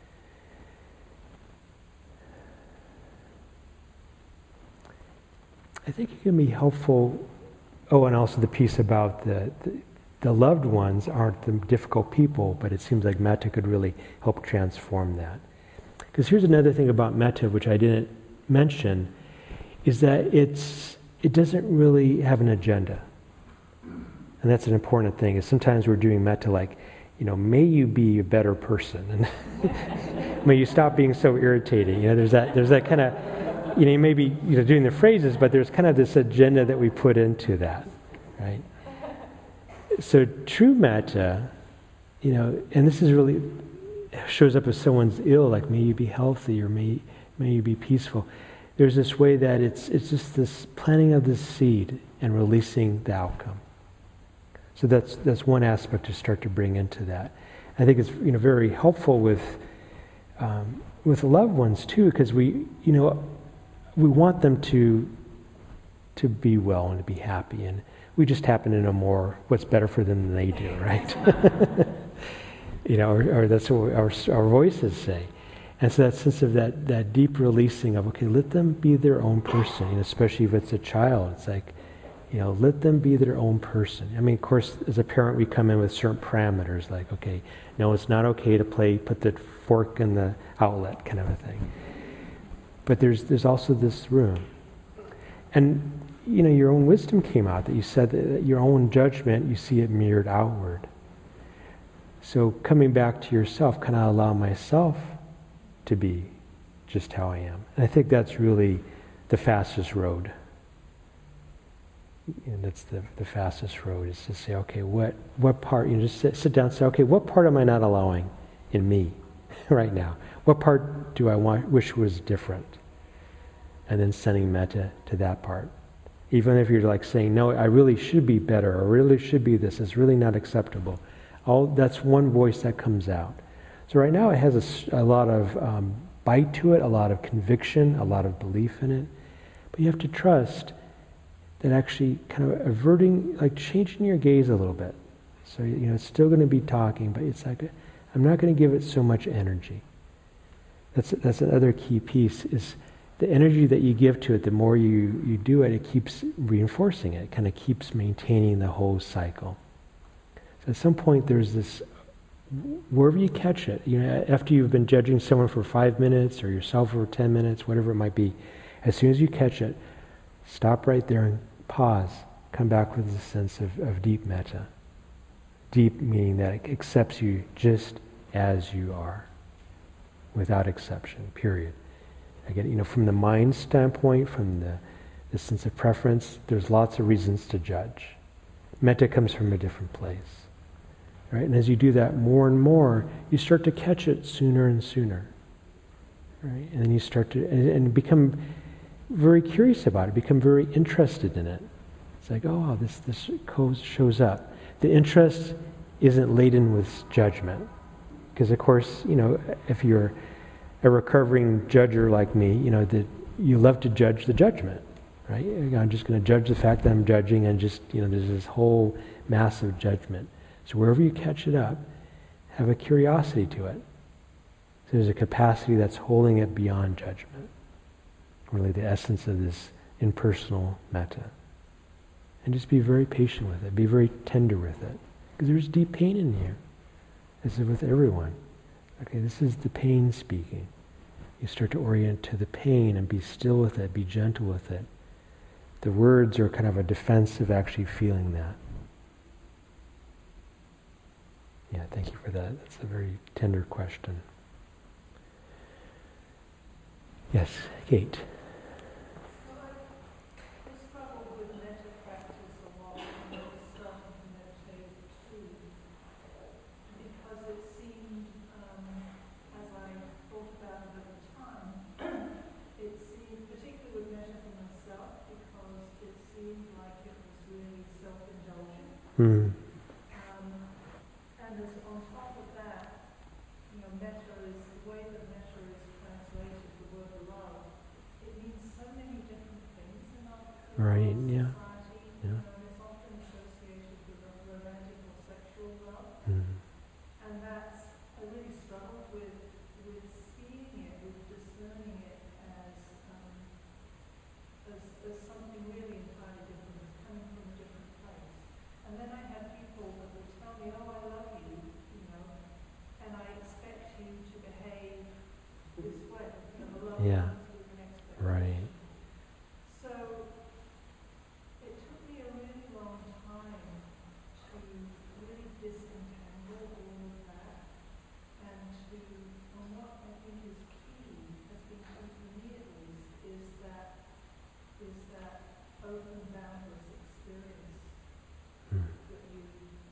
I think it can be helpful. Oh, and also the piece about the loved ones aren't the difficult people, but it seems like metta could really help transform that. Because here's another thing about metta, which I didn't mention, is that it doesn't really have an agenda. And that's an important thing, is sometimes we're doing metta like, may you be a better person, and may you stop being so irritating. There's that kind of, you may be doing the phrases, but there's kind of this agenda that we put into that, right? So true metta, and this is really shows up if someone's ill, like may you be healthy or may you be peaceful. There's this way that it's just this planting of this seed and releasing the outcome. So that's one aspect to start to bring into that. I think it's very helpful with loved ones too, because we want them to be well and to be happy, and we just happen to know more what's better for them than they do, right? or that's what our voices say. And so that sense of that deep releasing of, okay, let them be their own person, especially if it's a child. It's like, let them be their own person. I mean, of course, as a parent, we come in with certain parameters, like, okay, no, it's not okay to put the fork in the outlet kind of a thing. But there's also this room. And, your own wisdom came out, that you said that your own judgment, you see it mirrored outward. So coming back to yourself, can I allow myself to be just how I am? And I think that's really the fastest road. And that's the fastest road, is to say, okay, what part, just sit down and say, okay, what part am I not allowing in me right now? What part do I wish was different? And then sending metta to that part. Even if you're like saying, no, I really should be better, or really should be this, it's really not acceptable. That's one voice that comes out. So right now it has a lot of bite to it, a lot of conviction, a lot of belief in it. But you have to trust that actually kind of averting, like changing your gaze a little bit. So, it's still going to be talking, but it's like, I'm not going to give it so much energy. That's another key piece, is the energy that you give to it, the more you do it, it keeps reinforcing it. It kind of keeps maintaining the whole cycle. So at some point there's this, wherever you catch it, after you've been judging someone for 5 minutes or yourself for 10 minutes, whatever it might be, as soon as you catch it, stop right there and pause. Come back with a sense of deep metta. Deep meaning that it accepts you just as you are, without exception, period. Again, from the mind standpoint, from the sense of preference, there's lots of reasons to judge. metta comes from a different place. Right? And as you do that more and more, you start to catch it sooner and sooner. Right? And then you start to and become very curious about it, become very interested in it. It's like, oh, this shows up. The interest isn't laden with judgment. Because of course, if you're a recovering judger like me, that you love to judge the judgment, right? I'm just going to judge the fact that I'm judging, and just, there's this whole massive judgment. So wherever you catch it up, have a curiosity to it. So there's a capacity that's holding it beyond judgment. Really the essence of this impersonal metta. And just be very patient with it. Be very tender with it. Because there's deep pain in here. This is with everyone. Okay, this is the pain speaking. You start to orient to the pain and be still with it, be gentle with it. The words are kind of a defense of actually feeling that. Yeah, thank you for that. That's a very tender question. Yes, Kate. Mm. And as on top of that, metta is the way that metta is translated, the word love. It means so many different things in our Right, yeah. society. Yeah. It's often associated with a romantic or sexual love, Mm. and that's I really struggled with seeing it, with discerning it as something really entirely different, as coming from a different place. And then I had people that would tell me, oh, I love you, and I expect you to behave this way. The love Yeah. comes with an expectation. Right. So it took me a really long time to really disentangle all of that, and what I think is key, has been key for me at least, is that open, boundless experience Mm. that you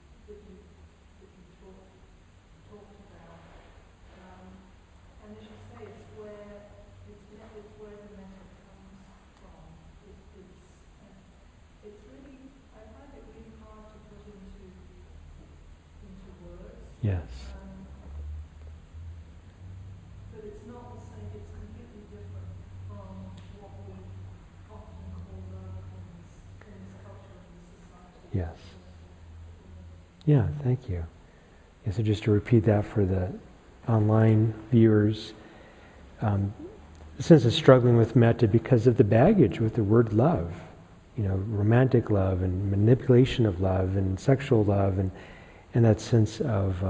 talked about. And as you say, it's where the metta comes from. It's really, I find it really hard to put into words. Yes. But it's not the same, it's completely different from what we often call love in this culture, in this society. Yes. Yeah, thank you. Yeah, so just to repeat that for the online viewers, since it's struggling with metta because of the baggage with the word love, romantic love and manipulation of love and sexual love and that sense of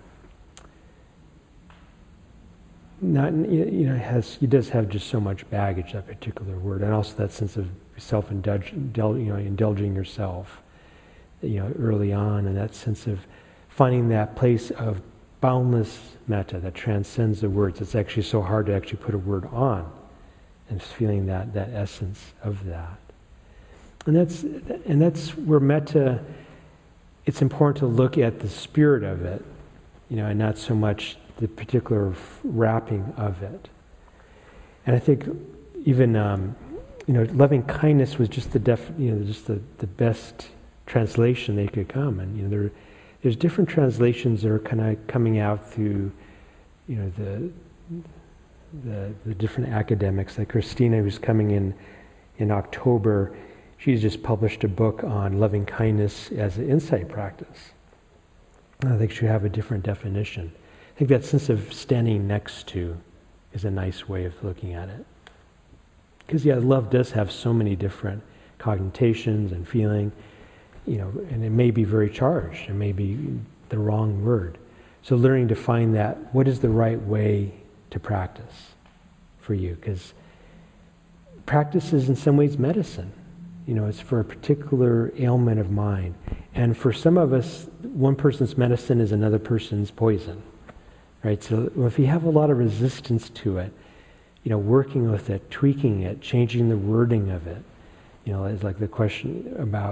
it does have just so much baggage, that particular word, and also that sense of indulging yourself, early on, and that sense of finding that place of boundless metta that transcends the words. It's actually so hard to actually put a word on, and feeling that essence of that. And that's where metta. It's important to look at the spirit of it, and not so much the particular wrapping of it. And I think even loving kindness was just the best translation they could come. And there's different translations that are kind of coming out through the different academics. Like Christina, who's coming in October, she's just published a book on loving kindness as an insight practice. I think she have a different definition. I think that sense of standing next to is a nice way of looking at it. Because love does have so many different connotations and feeling, and it may be very charged, it may be the wrong word. So learning to find that, what is the right way to practice for you? Because practice is in some ways medicine. It's for a particular ailment of mind. And for some of us, one person's medicine is another person's poison. Right? So if you have a lot of resistance to it, working with it, tweaking it, changing the wording of it, it's like the question about,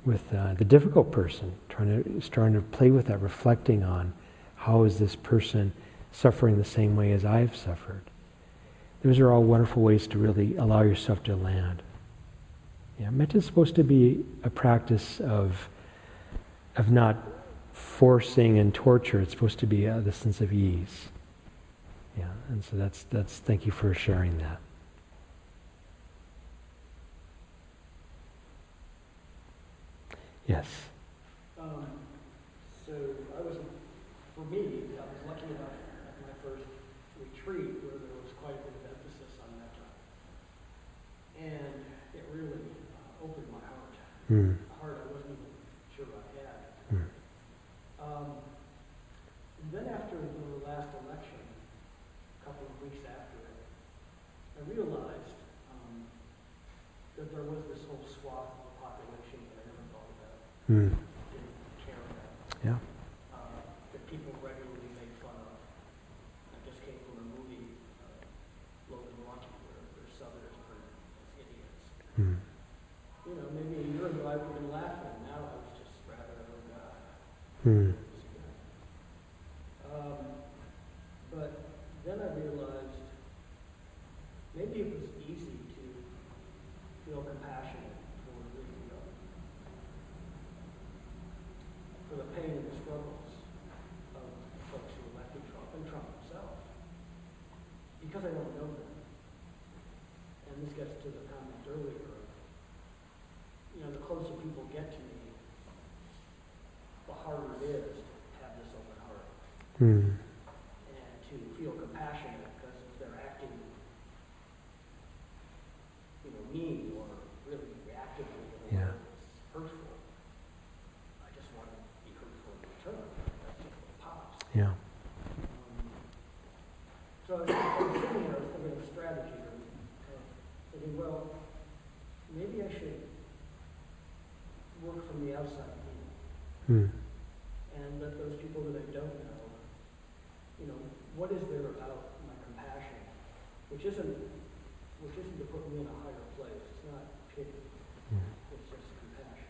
the difficult person, starting to play with that, reflecting on how is this person suffering the same way as I've suffered. Those are all wonderful ways to really allow yourself to land. Yeah, metta is supposed to be a practice of not forcing and torture. It's supposed to be the sense of ease. Yeah, and so that's. Thank you for sharing that. Yes. So for me, I was lucky enough at my first retreat where there was quite a bit of emphasis on metta. And it really opened my heart. Mm. A heart I wasn't even sure I had. Mm. And then after the last election, a couple of weeks after it, I realized that there was this whole swath of the population that I never thought about, Mm. didn't care about, Yeah. that people regularly make fun of. I just came from a movie, Logan Lucky, where Southerners were as idiots. Mm. You know, maybe a year ago I would have been laughing. Now I was just rather, oh God. Mm. But then I realized maybe it was easy to feel compassionate for the pain and the struggles of folks who elected Trump and Trump himself, because I don't know them. And this gets to the comment earlier. You know, the closer people get to me, the harder it is to have this open heart Mm. and to feel compassionate, because if they're acting, you know, mean or really reactively in a way Yeah. that's hurtful, I just want to be hurtful in return. That's just what pops. Yeah. So I was sitting there, I was thinking of a strategy, thinking, well, maybe I should work from the outside in Mm. and let those people that I don't know, you know, what is there about my compassion, which isn't to put me in a higher place. It's not pity. Mm. It's just compassion.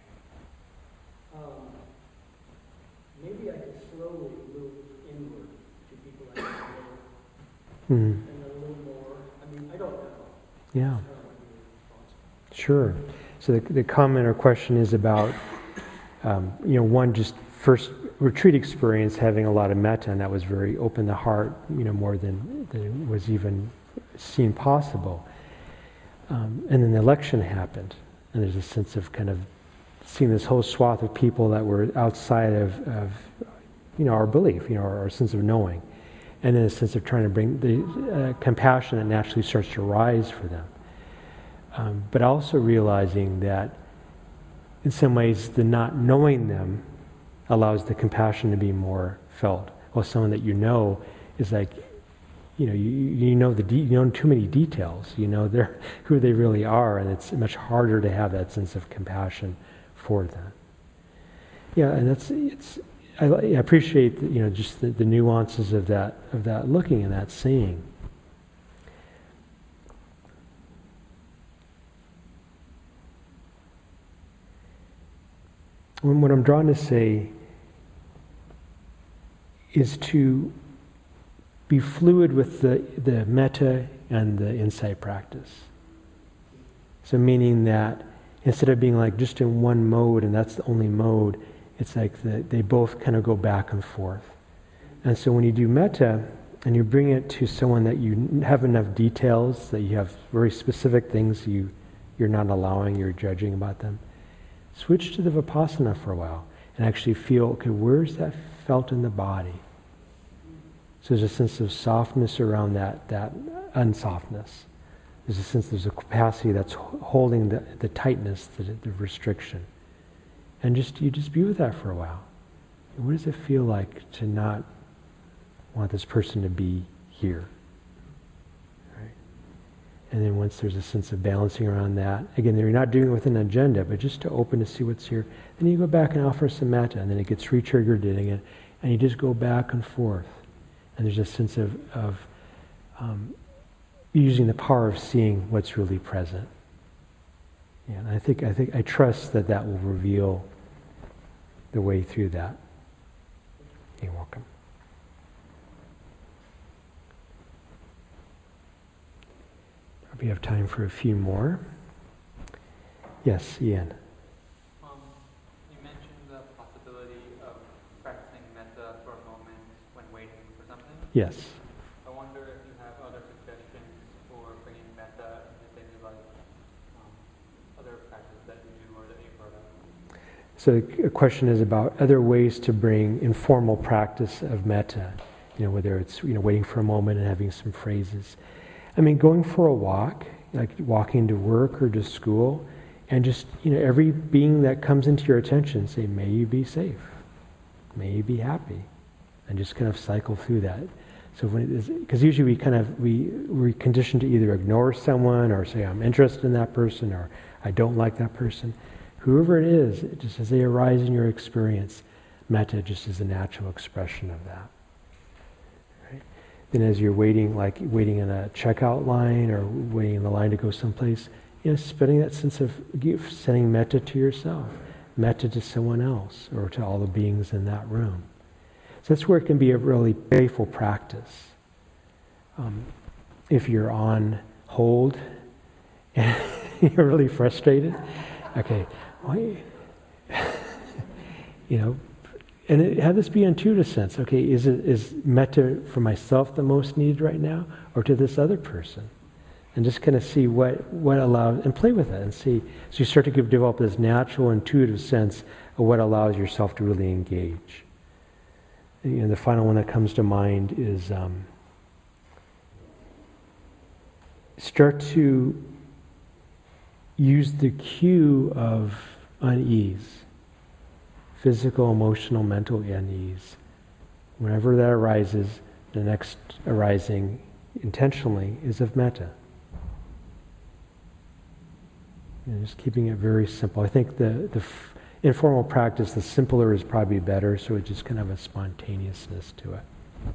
Maybe I could slowly move inward to people I don't know, Mm. and a little more. I mean, I don't know. Yeah. It's not really responsible. Sure. So the comment or question is about, one just first retreat experience having a lot of metta, and that was very open the heart, more than was even seen possible. And then the election happened, and there's a sense of kind of seeing this whole swath of people that were outside of our belief, our sense of knowing, and then a sense of trying to bring the compassion that naturally starts to rise for them. But also realizing that in some ways the not knowing them allows the compassion to be more felt. Well, someone that you know is like, you know too many details. You know who they really are, and it's much harder to have that sense of compassion for them. Yeah, and I appreciate just the nuances of that looking and that seeing. What I'm drawn to say is to be fluid with the metta and the insight practice. So meaning that instead of being like just in one mode and that's the only mode, it's like they both kind of go back and forth. And so when you do metta and you bring it to someone that you have enough details, that you have very specific things you're not allowing, you're judging about them, switch to the Vipassana for a while and actually feel, okay, where's that felt in the body? So there's a sense of softness around that unsoftness. There's a capacity that's holding the tightness, the restriction. And you just be with that for a while. What does it feel like to not want this person to be here? Right? And then once there's a sense of balancing around that, again, you're not doing it with an agenda, but just to open to see what's here. Then you go back and offer some metta, and then it gets re-triggered again, and you just go back and forth. And there's a sense of using the power of seeing what's really present. Yeah, and I trust that will reveal the way through that. You're welcome. We have time for a few more. Yes, Ian. You mentioned the possibility of practicing metta for a moment when waiting for something. Yes. I wonder if you have other suggestions for bringing metta into things like other practices that you do or that you've heard of. So the question is about other ways to bring informal practice of metta. Whether it's waiting for a moment and having some phrases. I mean, going for a walk, like walking to work or to school, and just, every being that comes into your attention, say, may you be safe, may you be happy, and just kind of cycle through that. So because usually we're conditioned to either ignore someone or say, I'm interested in that person, or I don't like that person. Whoever it is, just as they arise in your experience, metta just is a natural expression of that. Then as you're waiting in a checkout line or waiting in the line to go someplace, spending that sense of sending metta to yourself, metta to someone else, or to all the beings in that room. So that's where it can be a really playful practice. If you're on hold and you're really frustrated, okay, and have this be intuitive sense. Okay, is metta for myself the most needed right now, or to this other person? And just kind of see what allows, and play with it and see. So you start to develop this natural, intuitive sense of what allows yourself to really engage. And the final one that comes to mind is start to use the cue of unease. Physical, emotional, mental unease. Whenever that arises, the next arising intentionally is of metta. And just keeping it very simple. I think the informal practice, the simpler is probably better, so it just can have a spontaneousness to it.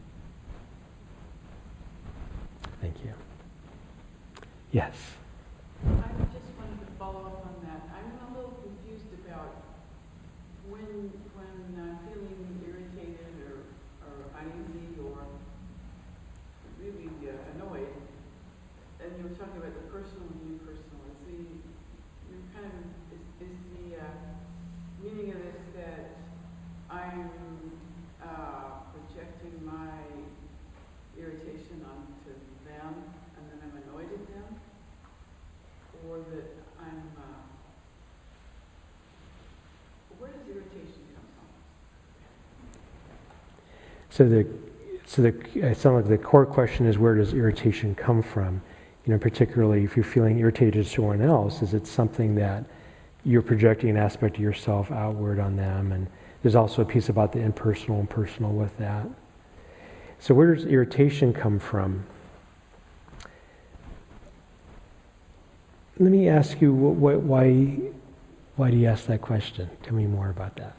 Thank you. Yes? I just wanted to follow up on that. I'm a little confused about when feeling irritated or uneasy or really annoyed, and you were talking about the personal and impersonal. Is the meaning of this that I'm projecting my irritation onto them and then I'm annoyed at them? Or that I'm, where does irritation come from? So it sounds like the core question is, where does irritation come from? Particularly if you're feeling irritated at someone else, is it something that you're projecting an aspect of yourself outward on them? And there's also a piece about the impersonal and personal with that. So where does irritation come from? Let me ask you, why do you ask that question? Tell me more about that.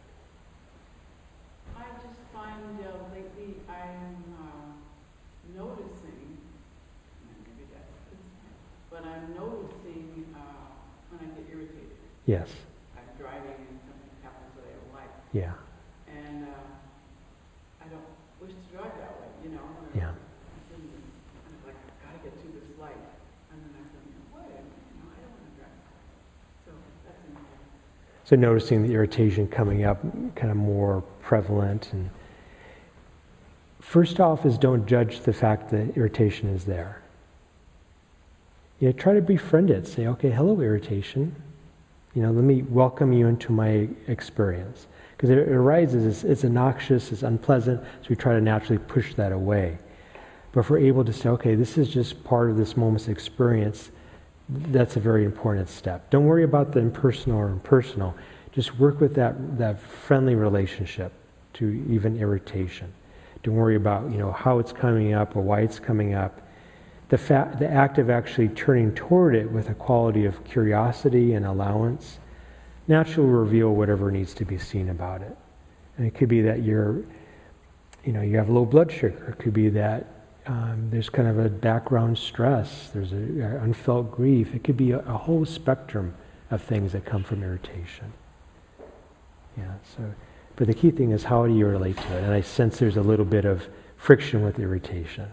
I just find lately I'm noticing, maybe but I'm noticing when I get irritated. Yes. I'm driving and something happens that I don't like. Yeah. And I don't wish to drive that way, Yeah. I'm like, I've got to get through this light. And then I think, wait a minute, I don't want to drive. So that's important. So noticing the irritation coming up kind of more prevalent. And first off is, don't judge the fact that irritation is there. Try to befriend it. Say, okay, hello irritation. Let me welcome you into my experience. Because it arises, it's obnoxious, it's unpleasant, so we try to naturally push that away. But if we're able to say, okay, this is just part of this moment's experience, that's a very important step. Don't worry about the impersonal or impersonal. Just work with that friendly relationship to even irritation. Don't worry about how it's coming up or why it's coming up. The act of actually turning toward it with a quality of curiosity and allowance naturally will reveal whatever needs to be seen about it. And it could be that you have low blood sugar. It could be that there's kind of a background stress. There's an unfelt grief. It could be a whole spectrum of things that come from irritation. Yeah, so, but the key thing is, how do you relate to it? And I sense there's a little bit of friction with irritation.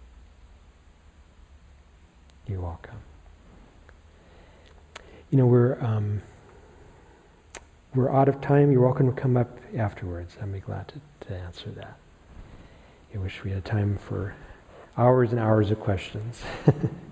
You're welcome. You know, we're out of time. You're welcome to come up afterwards. I'd be glad to answer that. I wish we had time for hours and hours of questions.